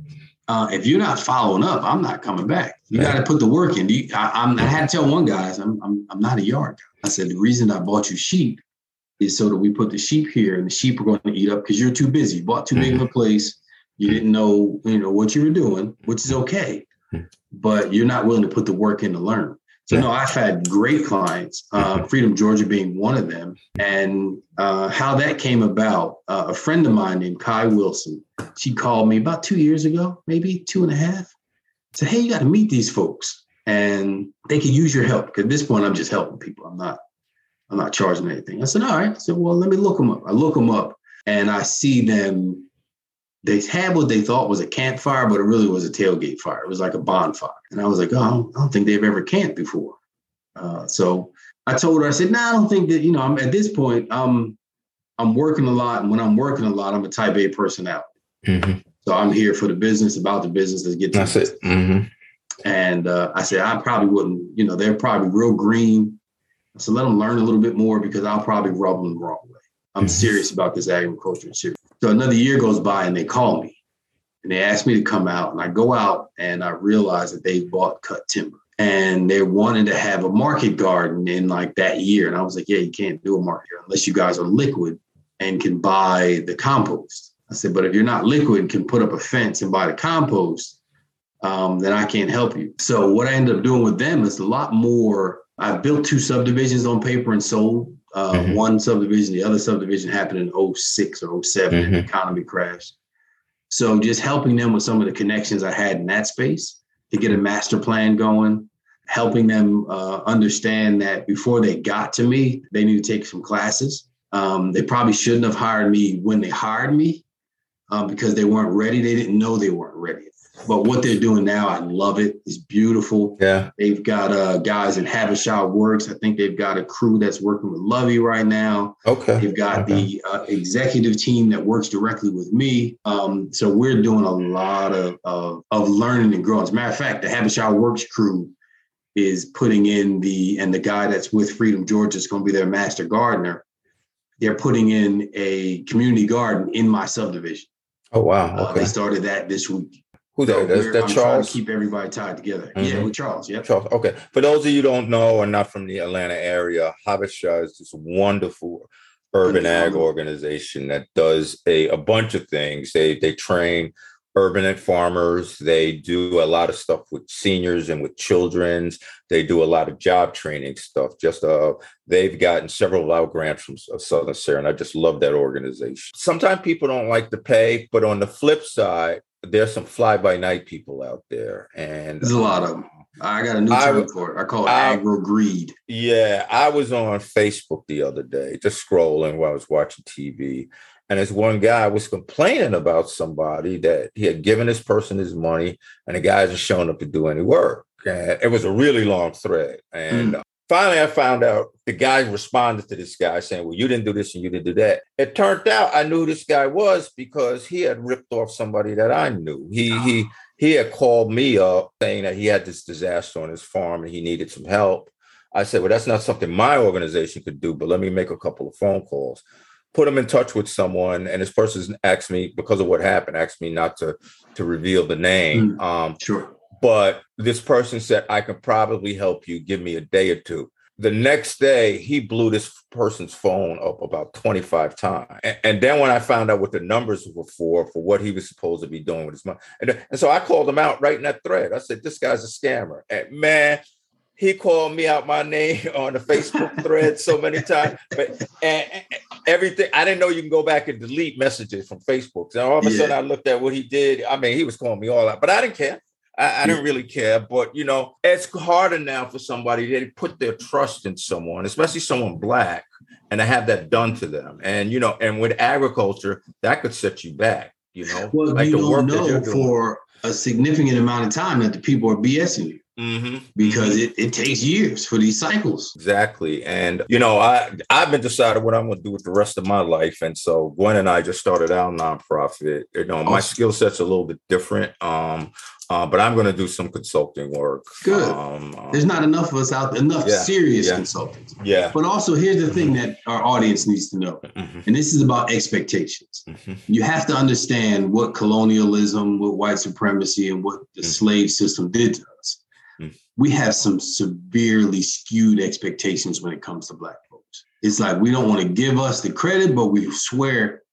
Uh, if you're not following up, I'm not coming back. You right. got to put the work in. You, I, I'm, I had to tell one guy, I'm, I'm, I'm not a yard guy. I said, the reason I bought you sheep is so that we put the sheep here and the sheep are going to eat up because you're too busy. You bought too mm-hmm. big of a place. You didn't know, you know, what you were doing, which is okay, but you're not willing to put the work in to learn. So no, I've had great clients, uh, Freedom Georgia being one of them. And uh, how that came about, uh, a friend of mine named Kai Wilson, she called me about two years ago, maybe two and a half. Said, hey, you got to meet these folks and they could use your help. Because at this point, I'm just helping people. I'm not, I'm not charging anything. I said, all right. I said, well, let me look them up. I look them up and I see them. They had what they thought was a campfire, but it really was a tailgate fire. It was like a bonfire. And I was like, oh, I don't, I don't think they've ever camped before. Uh, so I told her, I said, no, nah, I don't think that, you know, I'm at this point, I'm, I'm working a lot. And when I'm working a lot, I'm a type A personality. Mm-hmm. So I'm here for the business, about the business. Let's get to That's it. Mm-hmm. And uh, I said, I probably wouldn't, you know, they're probably real green. So let them learn a little bit more because I'll probably rub them the wrong way. I'm mm-hmm. serious about this agriculture. Serious. So another year goes by and they call me and they ask me to come out, and I go out and I realize that they bought cut timber and they wanted to have a market garden in like that year. And I was like, yeah, you can't do a market unless you guys are liquid and can buy the compost. I said, but if you're not liquid and can put up a fence and buy the compost, um, then I can't help you. So what I ended up doing with them is a lot more. I built two subdivisions on paper and sold. Uh, mm-hmm. One subdivision, the other subdivision happened in oh six or oh seven, mm-hmm. and the economy crashed. So just helping them with some of the connections I had in that space to get a master plan going, helping them uh, understand that before they got to me, they need to take some classes. Um, they probably shouldn't have hired me when they hired me um, because they weren't ready. They didn't know they weren't ready. But what they're doing now, I love it. It's beautiful. Yeah. They've got uh, guys in Havishai Works. I think they've got a crew that's working with Lovey right now. Okay. They've got okay. the uh, executive team that works directly with me. Um, so we're doing a lot of, of, of learning and growing. As a matter of fact, the Havishai Works crew is putting in the, and the guy that's with Freedom Georgia is going to be their master gardener. They're putting in a community garden in my subdivision. Oh, wow. Okay. Uh, they started that this week. Who that? So that I'm Charles? Trying to keep everybody tied together. Mm-hmm. Yeah, with Charles. Yeah, Charles. Okay. For those of you who don't know or not from the Atlanta area, Havishai is this wonderful urban ag organization that does a, a bunch of things. They they train urban farmers. They do a lot of stuff with seniors and with children's. They do a lot of job training stuff. Just uh, they've gotten several Lao grants from Southern Sierra, and I just love that organization. Sometimes people don't like to pay, but on the flip side, there's some fly-by-night people out there. And there's a lot of them. I got a new term for it. I call it I, agro greed. Yeah. I was on Facebook the other day, just scrolling while I was watching T V. And this one guy was complaining about somebody that he had given this person his money and the guy hasn't shown up to do any work. And it was a really long thread. And mm. Finally, I found out the guy responded to this guy saying, well, you didn't do this and you didn't do that. It turned out I knew who this guy was because he had ripped off somebody that I knew. He oh. he he had called me up saying that he had this disaster on his farm and he needed some help. I said, well, that's not something my organization could do, but let me make a couple of phone calls. Put him in touch with someone, and this person asked me, because of what happened, asked me not to, to reveal the name. Mm, um, sure. But this person said, I can probably help you. Give me a day or two. The next day, he blew this person's phone up about twenty-five times. And, and then when I found out what the numbers were for, for what he was supposed to be doing with his money. And, and so I called him out right in that thread. I said, this guy's a scammer. And man, he called me out my name on the Facebook thread so many times. But and, and everything, I didn't know you can go back and delete messages from Facebook. So all of a yeah. sudden I looked at what he did. I mean, he was calling me all out, but I didn't care. I, I didn't really care. But, you know, it's harder now for somebody to put their trust in someone, especially someone Black, and to have that done to them. And, you know, and with agriculture, that could set you back, you know. Well, like you the work don't know for a significant amount of time that the people are BSing you. Mm-hmm. Because it, it takes years for these cycles. Exactly. And, you know, I, I've been decided what I'm going to do with the rest of my life. And so Gwen and I just started our nonprofit. You know, awesome. My skill set's a little bit different. Um, uh, but I'm going to do some consulting work. Good. Um, um, There's not enough of us out there, enough yeah, serious yeah, consultants. Yeah. But also here's the mm-hmm. thing that our audience needs to know. Mm-hmm. And this is about expectations. Mm-hmm. You have to understand what colonialism, what white supremacy, and what the mm-hmm. slave system did to us. We have some severely skewed expectations when it comes to Black folks. It's like we don't want to give us the credit, but we swear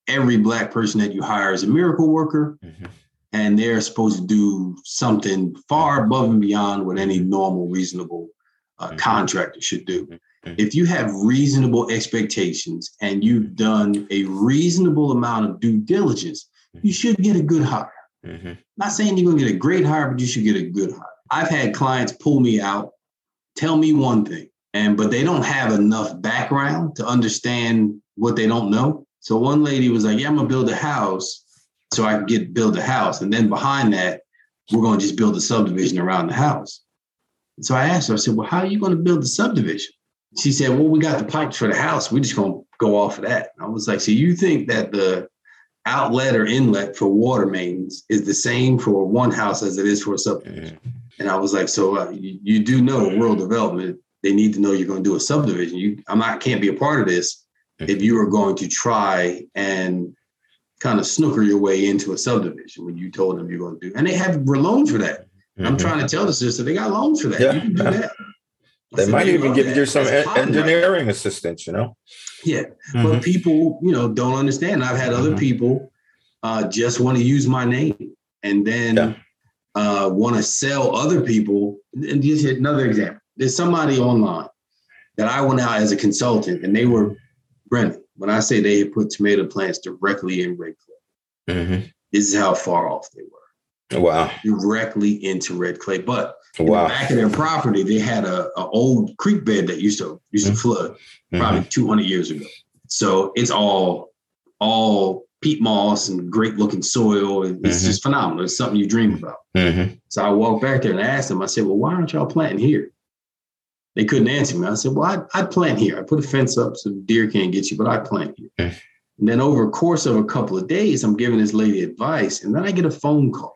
every Black person that you hire is a miracle worker, mm-hmm. and they're supposed to do something far above and beyond what any normal, reasonable uh, mm-hmm. contractor should do. Mm-hmm. If you have reasonable expectations and you've done a reasonable amount of due diligence, mm-hmm. you should get a good hire. Mm-hmm. Not saying you're going to get a great hire, but you should get a good hire. I've had clients pull me out, tell me one thing, and but they don't have enough background to understand what they don't know. So one lady was like, yeah, I'm going to build a house so I can get build a house. And then behind that, we're going to just build a subdivision around the house. And so I asked her, I said, well, how are you going to build the subdivision? She said, well, we got the pipes for the house. We're just going to go off of that. I was like, so you think that the outlet or inlet for water mains is the same for one house as it is for a subdivision? Mm-hmm. And I was like, so uh, you, you do know rural development, they need to know you're going to do a subdivision. You, I'm not, can't be a part of this mm-hmm. if you are going to try and kind of snooker your way into a subdivision when you told them you're going to do. And they have loans for that. Mm-hmm. I'm trying to tell the sister, they got loans for that. Yeah. You can do that. They might even give you some en- engineering assistance, you know? Yeah. Mm-hmm. But people, you know, don't understand. I've had other mm-hmm. people uh, just want to use my name and then yeah. uh, want to sell other people. And just another example. There's somebody online that I went out as a consultant and they were, Brendan, when I say they had put tomato plants directly in red clay, mm-hmm. this is how far off they were. Wow. Directly into red clay. But in wow. the back of their property, they had a, a old creek bed that used to used to flood mm-hmm. probably two hundred years ago. So it's all all peat moss and great looking soil. It's mm-hmm. just phenomenal. It's something you dream about. Mm-hmm. So I walked back there and asked them, I said, well, why aren't y'all planting here? They couldn't answer me. I said, well, I'd, I'd plant here. I put a fence up so deer can't get you, but I plant here. Mm-hmm. And then over a course of a couple of days, I'm giving this lady advice. And then I get a phone call.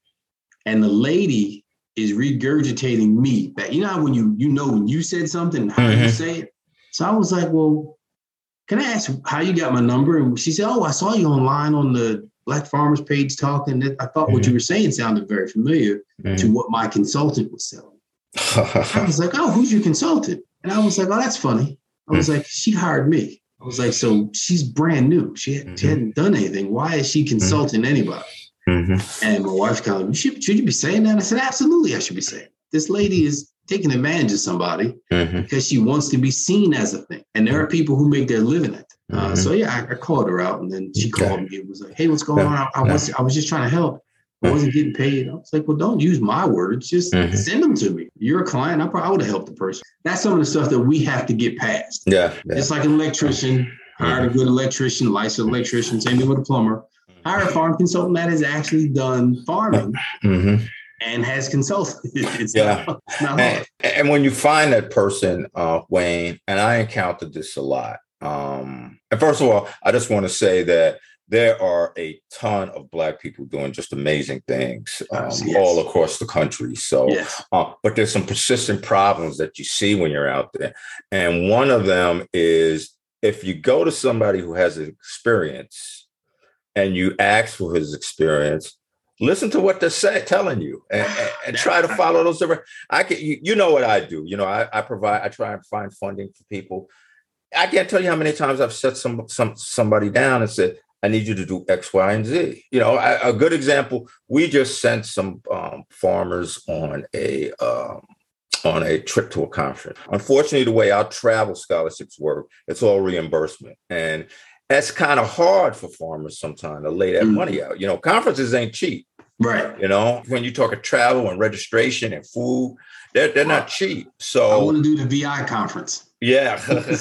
And the lady is regurgitating me back. You know how when you you know when you said something, how mm-hmm. you say it? So I was like, well, can I ask how you got my number? And she said, oh, I saw you online on the Black Farmers page talking. I thought mm-hmm. what you were saying sounded very familiar mm-hmm. to what my consultant was selling. I was like, oh, who's your consultant? And I was like, oh, that's funny. I was mm-hmm. like, she hired me. I was like, so she's brand new. She, mm-hmm. she hadn't done anything. Why is she consulting mm-hmm. anybody? Mm-hmm. And my wife kind of, should, should you be saying that? I said, absolutely, I should be saying it. This lady is taking advantage of somebody mm-hmm. because she wants to be seen as a thing. And there are people who make their living at it. Uh, mm-hmm. So yeah, I, I called her out and then she okay. called me. It was like, hey, what's going yeah. on? I, I, was, I was just trying to help. I wasn't getting paid. I was like, well, don't use my words. Just mm-hmm. send them to me. You're a client. I probably would have helped the person. That's some of the stuff that we have to get past. Yeah. yeah. Just like an electrician, mm-hmm. hired a good electrician, licensed electrician, same thing with a plumber. Hire a farm consultant that has actually done farming mm-hmm. and has consulted. It's yeah. not, it's not and, and when you find that person, uh, Wayne, and I encountered this a lot. Um, and first of all, I just want to say that there are a ton of Black people doing just amazing things um, yes. all across the country. So, yes. uh, but there's some persistent problems that you see when you're out there. And one of them is if you go to somebody who has experience and you ask for his experience, listen to what they're saying, telling you, and, and, and try to follow those. I can, you, you know what I do. You know, I, I provide, I try and find funding for people. I can't tell you how many times I've set some, some somebody down and said, I need you to do X, Y, and Z. You know, I, a good example, we just sent some um, farmers on a um, on a trip to a conference. Unfortunately, the way our travel scholarships work, it's all reimbursement. And that's kind of hard for farmers sometimes to lay that mm. money out. You know, conferences ain't cheap. Right. You know, when you talk of travel and registration and food, they're, they're not cheap. So I want to do the V I conference. Yeah.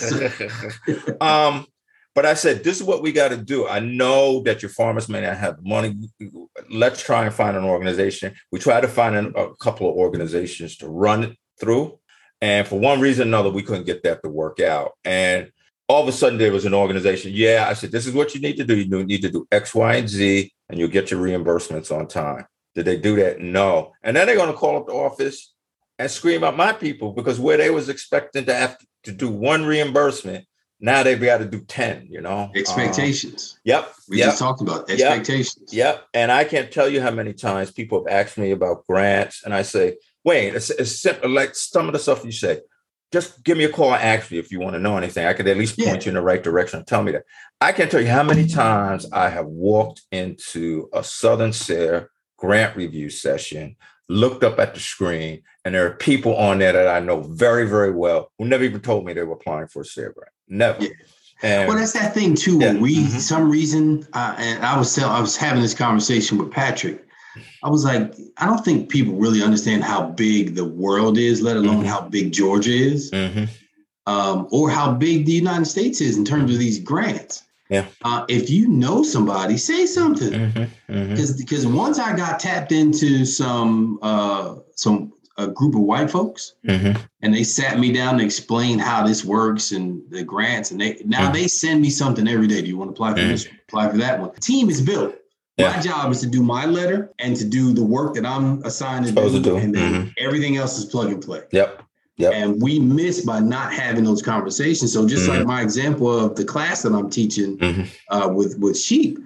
um, but I said, this is what we got to do. I know that your farmers may not have the money. Let's try and find an organization. We try to find an, a couple of organizations to run it through. And for one reason or another, we couldn't get that to work out. And all of a sudden there was an organization. Yeah, I said, this is what you need to do. You need to do X, Y, and Z, and you'll get your reimbursements on time. Did they do that? No. And then they're going to call up the office and scream at my people because where they was expecting to have to do one reimbursement, now they've got to do ten, you know. Expectations. Um, yep. We yep, just talked about expectations. Yep, yep. And I can't tell you how many times people have asked me about grants. And I say, Wayne, it's, it's simple. Like some of the stuff you say, just give me a call and ask me if you want to know anything. I could at least point Yeah. you in the right direction. Tell me that. I can't tell you how many times I have walked into a Southern Share grant review session, looked up at the screen, and there are people on there that I know very, very well who never even told me they were applying for a SARE grant. Never. Yeah. And, well, that's that thing too. Yeah. When we, Mm-hmm. some reason, uh, and I was tell, I was having this conversation with Patrick. I was like, I don't think people really understand how big the world is, let alone Mm-hmm. how big Georgia is, Mm-hmm. um, or how big the United States is in terms of these grants. Yeah. Uh, if you know somebody, say something. Mm-hmm. Mm-hmm. Because because once I got tapped into some uh, some a group of white folks, Mm-hmm. and they sat me down to explain how this works and the grants, and they now Mm-hmm. they send me something every day. Do you want to apply for Mm-hmm. this? Apply for that one. The team is built. Yeah. My job is to do my letter and to do the work that I'm assigned to do, Supposed to do. and then Mm-hmm. everything else is plug and play. Yep. Yep. And we miss by not having those conversations. So just Mm-hmm. like my example of the class that I'm teaching Mm-hmm. uh, with with sheep,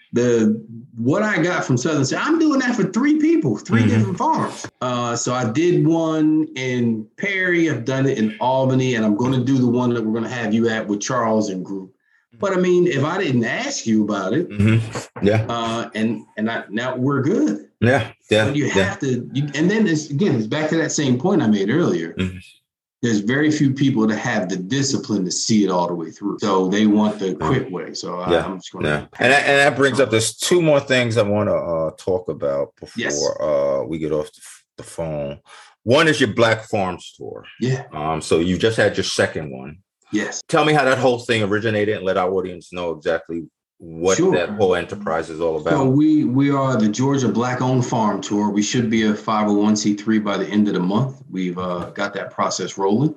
the what I got from Southern Share, I'm doing that for three people, three Mhm. different farms. Uh, so I did one in Perry, I've done it in Albany, and I'm going to do the one that we're going to have you at with Charles and group. But I mean, if I didn't ask you about it, Mm-hmm. Yeah. uh, and and I, now we're good. Yeah. Yeah. But you yeah. have to, you, and then it's, again, it's back to that same point I made earlier. Mhm. There's very few people that have the discipline to see it all the way through. So they want the quick way. So I, Yeah. I'm just going to. Yeah. And that, and that brings up, there's two more things I want to uh, talk about before Yes. uh, we get off the, the phone. One is your Black Farm Store. Yeah. Um, so you just had your second one. Yes. Tell me how that whole thing originated and let our audience know exactly what Sure. that whole enterprise is all about. So we we are the Georgia Black-Owned Farm Tour. We should be a five oh one c three by the end of the month. We've uh, got that process rolling.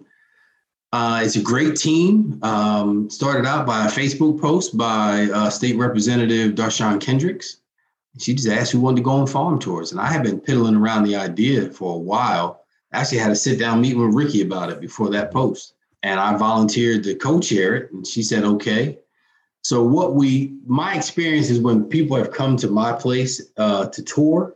Uh, it's a great team. Um, started out by a Facebook post by uh, State Representative Darshan Kendricks. She just asked who wanted to go on farm tours. And I had been piddling around the idea for a while. I actually had a sit down meeting with Ricky about it before that post. And I volunteered to co-chair it. And she said, okay. So what we, my experience is when people have come to my place uh, to tour,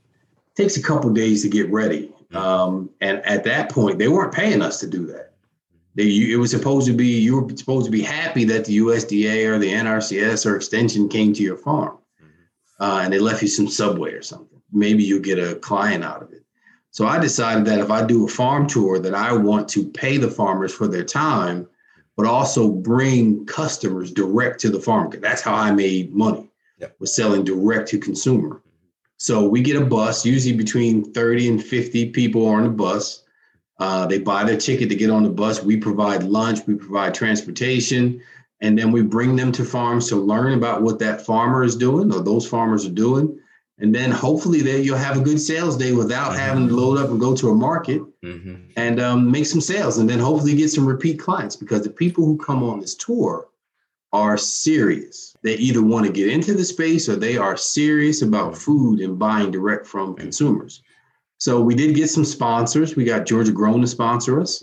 it takes a couple days to get ready. Um, and at that point, they weren't paying us to do that. They, you, it was supposed to be, you were supposed to be happy that the U S D A or the N R C S or extension came to your farm uh, and they left you some Subway or something. Maybe you'll get a client out of it. So I decided that if I do a farm tour, that I want to pay the farmers for their time, but also bring customers direct to the farm. That's how I made money, Yep. was selling direct to consumer. So we get a bus, usually between thirty and fifty people are on the bus. Uh, they buy their ticket to get on the bus. We provide lunch, we provide transportation, and then we bring them to farms to learn about what that farmer is doing or those farmers are doing. And then hopefully there you'll have a good sales day without Mm-hmm. having to load up and go to a market Mm-hmm. and um, make some sales, and then hopefully get some repeat clients, because the people who come on this tour are serious. They either want to get into the space or they are serious about food and buying direct from consumers. So we did get some sponsors. We got Georgia Grown to sponsor us.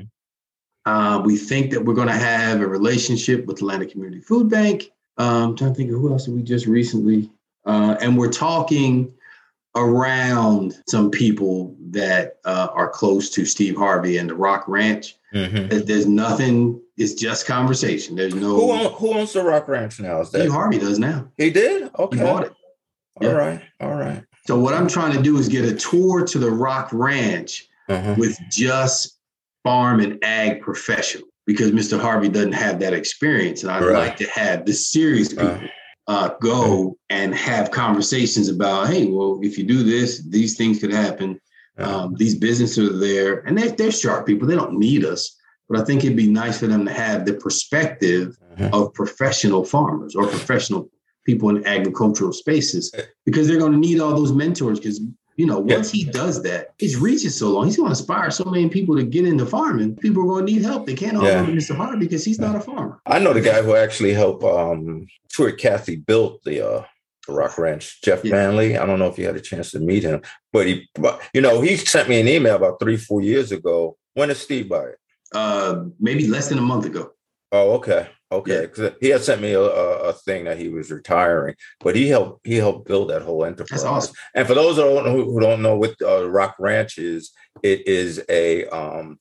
Uh, we think that we're going to have a relationship with Atlanta Community Food Bank. Um, I'm trying to think of who else did we just recently. Uh, and we're talking around some people that uh, are close to Steve Harvey and the Rock Ranch. Mm-hmm. There's nothing. It's just conversation. There's no. Who, own, who owns the Rock Ranch now? Is that Steve Harvey does now. he did? Okay. He bought it. All Yeah. right. All right. So what I'm trying to do is get a tour to the Rock Ranch Uh-huh. with just farm and ag professionals, because Mister Harvey doesn't have that experience. And I'd Right. like to have the serious people Uh, uh, go and have conversations about, hey, well, if you do this, these things could happen. uh, Um, these businesses are there, and they're, they're sharp people. They don't need us. But I think it'd be nice for them to have the perspective uh-huh. of professional farmers or professional people in agricultural spaces, because they're going to need all those mentors. Because, you know, once he does that, his reach is so long. He's going to inspire so many people to get into farming. People are going to need help. They can't all Yeah. go to Mister Harvey because he's not a farmer. I know the guy who actually helped um Troy Cathy built the uh the Rock Ranch, Jeff Yeah. Manley. I don't know if you had a chance to meet him, but he but, you know, he sent me an email about three, four years ago. When did Steve buy it? Uh, maybe less than a month ago. Oh, okay. Okay. Yeah. 'Cause he had sent me a, a, a thing that he was retiring, but he helped he helped build that whole enterprise. That's awesome. And for those who don't know, who don't know what uh, Rock Ranch is, it is a um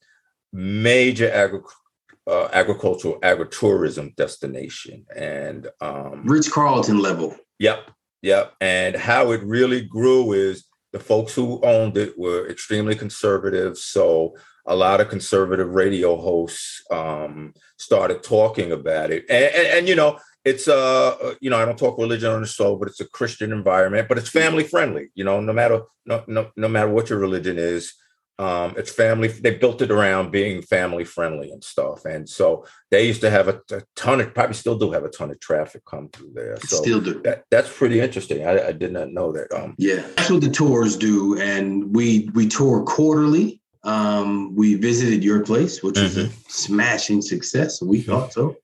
major agri- uh, agricultural agritourism destination. And um, Ritz-Carlton level. Yep. Yep. And how it really grew is the folks who owned it were extremely conservative. So a lot of conservative radio hosts um, started talking about it. And, and, and, you know, it's, uh, you know, I don't talk religion on the show, but it's a Christian environment, but it's family friendly, you know, no matter, no, no, no matter what your religion is. Um, it's family. They built it around being family friendly and stuff. And so they used to have a, a ton of, probably still do have a ton of traffic come through there. So still do. That, that's pretty interesting. I, I did not know that. Um, yeah, that's what the tours do. And we, we tour quarterly. Um, we visited your place, which was mm-hmm. a smashing success. We mm-hmm. thought so.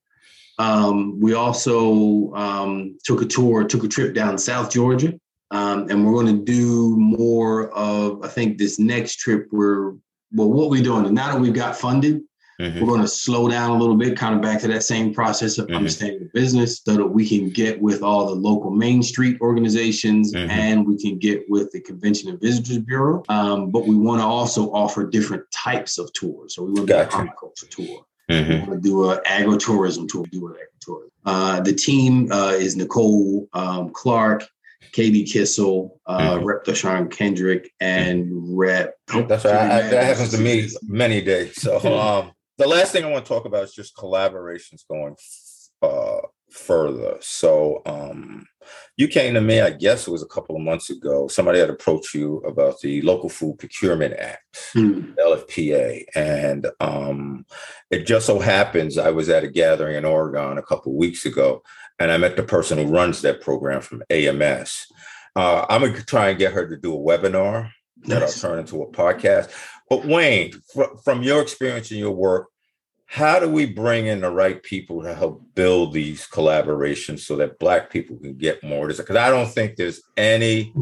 Um, we also um, took a tour, took a trip down South Georgia. Um, and we're going to do more of, I think this next trip, we're, well, what we're doing, now that we've got funded, mm-hmm. we're going to slow down a little bit, kind of back to that same process of mm-hmm. understanding the business so that we can get with all the local Main Street organizations mm-hmm. and we can get with the Convention and Visitors Bureau. Um, but we want to also offer different types of tours. So we want to gotcha. do a permaculture tour. Mm-hmm. We want to do an agritourism tour. Do an agritourism. Uh, the team uh, is Nicole um, Clark, Katie Kissel, uh, mm-hmm. Rep Deshaun Kendrick, and Rep. That's right. I, that happens to me many days. So um, the last thing I want to talk about is just collaborations going uh, further. So um, you came to me, I guess it was a couple of months ago. Somebody had approached you about the Local Food Procurement Act, mm-hmm. L F P A. And um, it just so happens I was at a gathering in Oregon a couple of weeks ago. And I met the person who runs that program from A M S. Uh, I'm going to try and get her to do a webinar that nice. I'll turn into a podcast. But Wayne, fr- from your experience in your work, how do we bring in the right people to help build these collaborations so that Black people can get more? Because I don't think there's any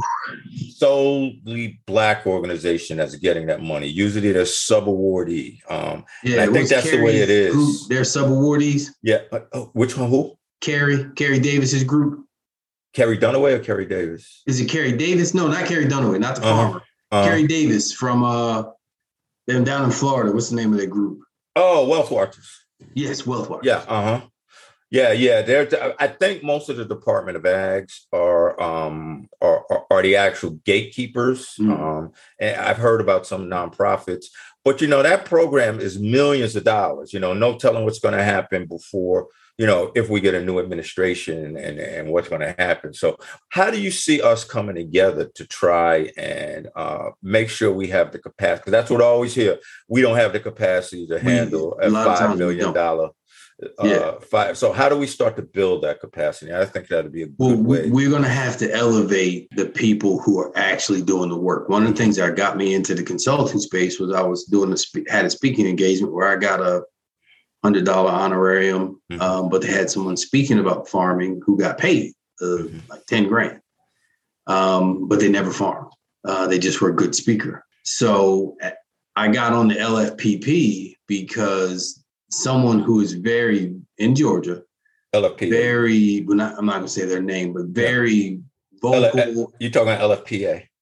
solely Black organization that's getting that money. Usually they're sub-awardee. Um, yeah, I think that's Carrie, the way it is. Who, they're sub-awardees? Yeah. Uh, oh, which one? Who? Carrie, Carrie Davis's group. Carrie Dunaway or Carrie Davis? Is it Carrie Davis? No, not Carrie Dunaway, not the uh-huh. farmer. Uh-huh. Carrie Davis from uh, them down in Florida. What's the name of that group? Oh, Wealth Watchers. Yes, Wealth Watchers. Yeah, uh-huh. Yeah, yeah. They're, I think most of the Department of Ags are um, are, are, are the actual gatekeepers. Mm-hmm. Um, and I've heard about some nonprofits. But, you know, that program is millions of dollars. You know, no telling what's going to happen before, you know, if we get a new administration and, and what's going to happen. So how do you see us coming together to try and uh, make sure we have the capacity? Because that's what I always hear. We don't have the capacity to handle we, a five million dollars. Uh, yeah. Five. So how do we start to build that capacity? I think that'd be a good well, way. We're going to have to elevate the people who are actually doing the work. One of the things that got me into the consulting space was I was doing a, had a speaking engagement where I got a hundred dollar honorarium, mm-hmm. um, but they had someone speaking about farming who got paid uh, mm-hmm. like ten grand, um, but they never farmed. Uh, they just were a good speaker. So I got on the L F P P because someone who is very in Georgia, L F P A. very, well not, I'm not going to say their name, but very yeah. vocal. L- you're talking L F P A.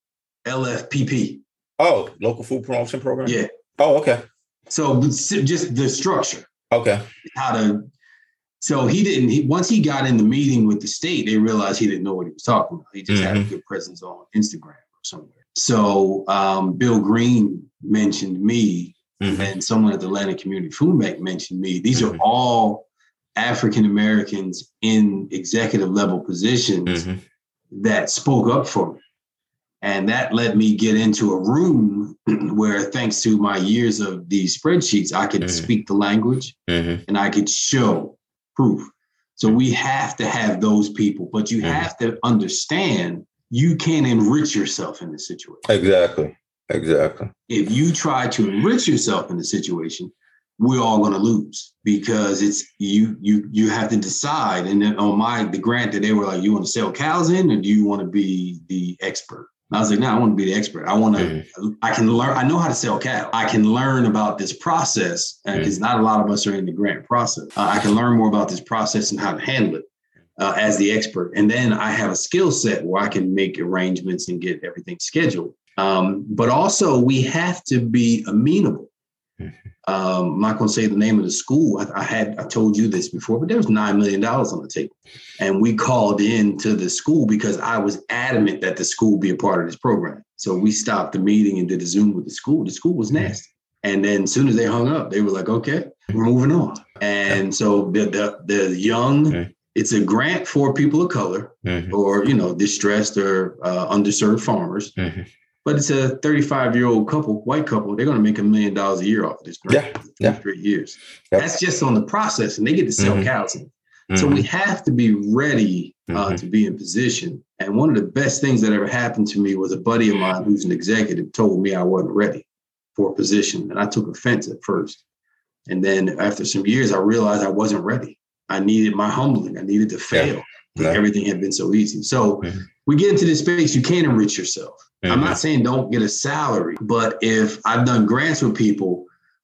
L F P P. Oh, Local Food Promotion Program? Yeah. Oh, okay. So just the structure. Okay. How to, so he didn't, he, once he got in the meeting with the state, they realized he didn't know what he was talking about. He just mm-hmm. had a good presence on Instagram or somewhere. So um, Bill Green mentioned me. Mm-hmm. And someone at the Atlanta Community Food Bank mentioned me. These mm-hmm. are all African Americans in executive level positions mm-hmm. that spoke up for me. And that let me get into a room where, thanks to my years of these spreadsheets, I could mm-hmm. speak the language mm-hmm. and I could show proof. So we have to have those people, but you mm-hmm. have to understand you can't enrich yourself in this situation. Exactly. Exactly. If you try to enrich yourself in the situation, we're all going to lose because it's you, you, you have to decide. And then on my, the grant that they were like, you want to sell cows in, or do you want to be the expert? And I was like, no, I want to be the expert. I want to, mm-hmm. I can learn. I know how to sell cows. I can learn about this process because mm-hmm. not a lot of us are in the grant process. Uh, I can learn more about this process and how to handle it uh, as the expert. And then I have a skill set where I can make arrangements and get everything scheduled. Um, but also we have to be amenable. Mm-hmm. Um, I'm not going to say the name of the school. I, I had I told you this before, but there was nine million dollars on the table. And we called in to the school because I was adamant that the school be a part of this program. So we stopped the meeting and did a Zoom with the school. The school was nasty. And then as soon as they hung up, they were like, okay, we're moving on. And so the the, the young, mm-hmm. it's a grant for people of color mm-hmm. or, you know, distressed or uh, underserved farmers. Mm-hmm. But it's a thirty-five-year-old couple, white couple. They're going to make a million dollars a year off of this grant for yeah. yeah. three years. Yep. That's just on the process. And they get to sell mm-hmm. cows. Mm-hmm. So we have to be ready uh, mm-hmm. to be in position. And one of the best things that ever happened to me was a buddy of mine who's an executive told me I wasn't ready for a position. And I took offense at first. And then after some years, I realized I wasn't ready. I needed my humbling. I needed to fail. Yeah. Yeah. Everything had been so easy. So mm-hmm. we get into this space, you can enrich yourself. Mm-hmm. I'm not saying don't get a salary, but if I've done grants with people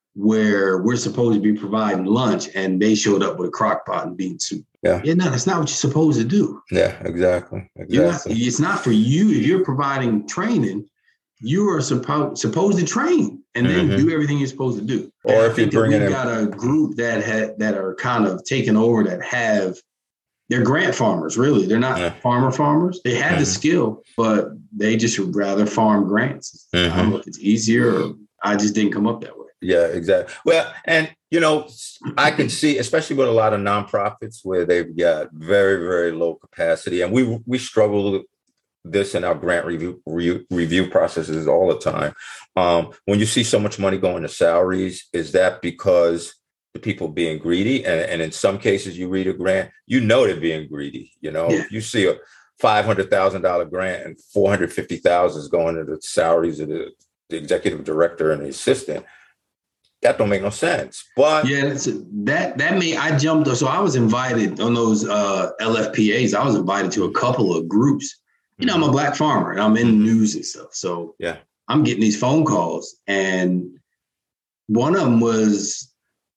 where we're supposed to be providing lunch and they showed up with a crock pot and bean soup. Yeah. Yeah, no, that's not what you're supposed to do. Yeah, exactly. exactly. You're not, it's not for you. If you're providing training, you are supposed supposed to train and then mm-hmm. do everything you're supposed to do. Or and if you bring in, we've got a group that had that are kind of taken over that have they're grant farmers. Really, they're not yeah. farmer farmers. They have mm-hmm. the skill, but they just would rather farm grants. Mm-hmm. I don't know if it's easier, or I just didn't come up that way. Yeah, exactly. Well, and you know, I can see, especially with a lot of nonprofits where they've got very, very low capacity, and we we struggle with this in our grant review re, review processes all the time. Um, when you see so much money going to salaries, is that because the people being greedy? And, and in some cases, you read a grant, you know they're being greedy. You know, yeah. if you see a five hundred thousand dollars grant and four hundred fifty thousand dollars is going to the salaries of the, the executive director and the assistant, that don't make no sense. But yeah, that's, that that made I jumped. So I was invited on those uh, L F P As. I was invited to a couple of groups. You know, I'm a Black farmer and I'm in the news and stuff. So yeah, I'm getting these phone calls, and one of them was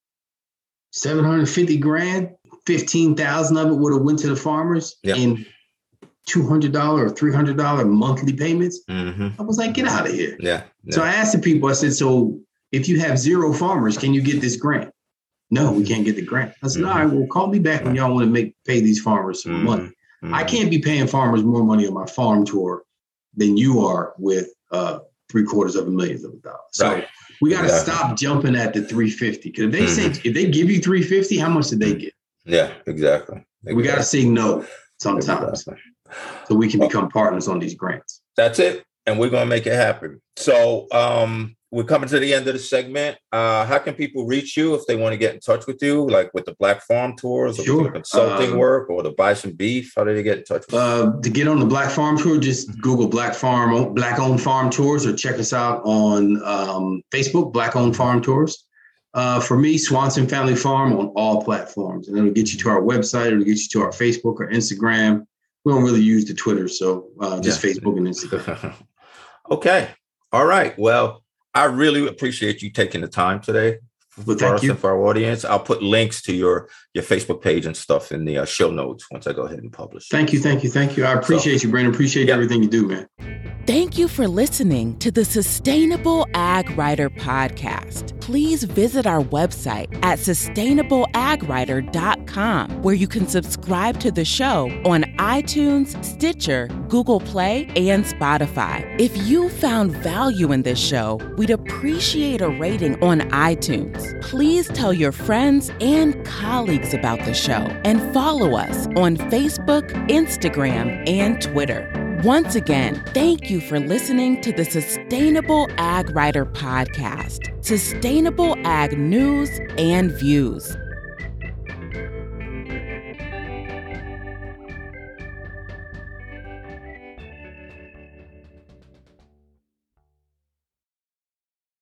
seven hundred fifty grand, fifteen thousand of it would have went to the farmers yep. in two hundred dollars or three hundred dollars monthly payments. Mm-hmm. I was like, get out of here. Yeah, yeah. So I asked the people, I said, so if you have zero farmers, can you get this grant? No, we can't get the grant. I said, mm-hmm. all right, well, call me back when y'all want to make pay these farmers some mm-hmm. money. Mm-hmm. I can't be paying farmers more money on my farm tour than you are with uh, three quarters of a million of dollars. So right. we got to exactly. stop jumping at the three fifty. Because if they mm-hmm. say if they give you three fifty, how much did they get? Yeah, exactly. exactly. We got to say no sometimes, exactly. so we can become partners on these grants. That's it, and we're gonna make it happen. So um, we're coming to the end of the segment. Uh, how can people reach you if they want to get in touch with you, like with the Black Farm Tours, or sure. with the consulting um, work, or to buy some beef? How do they get in touch with you? Uh, to get on the Black Farm Tour, just Google Black Farm, Black Owned Farm Tours, or check us out on um, Facebook, Black Owned Farm Tours. Uh, for me, Swanson Family Farm on all platforms, and it'll get you to our website. It'll get you to our Facebook or Instagram. We don't really use the Twitter, so uh, just yeah. Facebook and Instagram. Okay. All right. Well, I really appreciate you taking the time today well, for us you. and for our audience. I'll put links to your, your Facebook page and stuff in the uh, show notes once I go ahead and publish. Thank you. Thank you. Thank you. I appreciate so, you, Brandon. Appreciate yeah. everything you do, man. Thank you for listening to the Sustainable Ag Writer podcast. Please visit our website at sustainable ag writer dot com, where you can subscribe to the show on iTunes, Stitcher, Google Play, and Spotify. If you found value in this show, we'd appreciate a rating on iTunes. Please tell your friends and colleagues about the show and follow us on Facebook, Instagram, and Twitter. Once again, thank you for listening to the Sustainable Ag Writer podcast, sustainable ag news and views.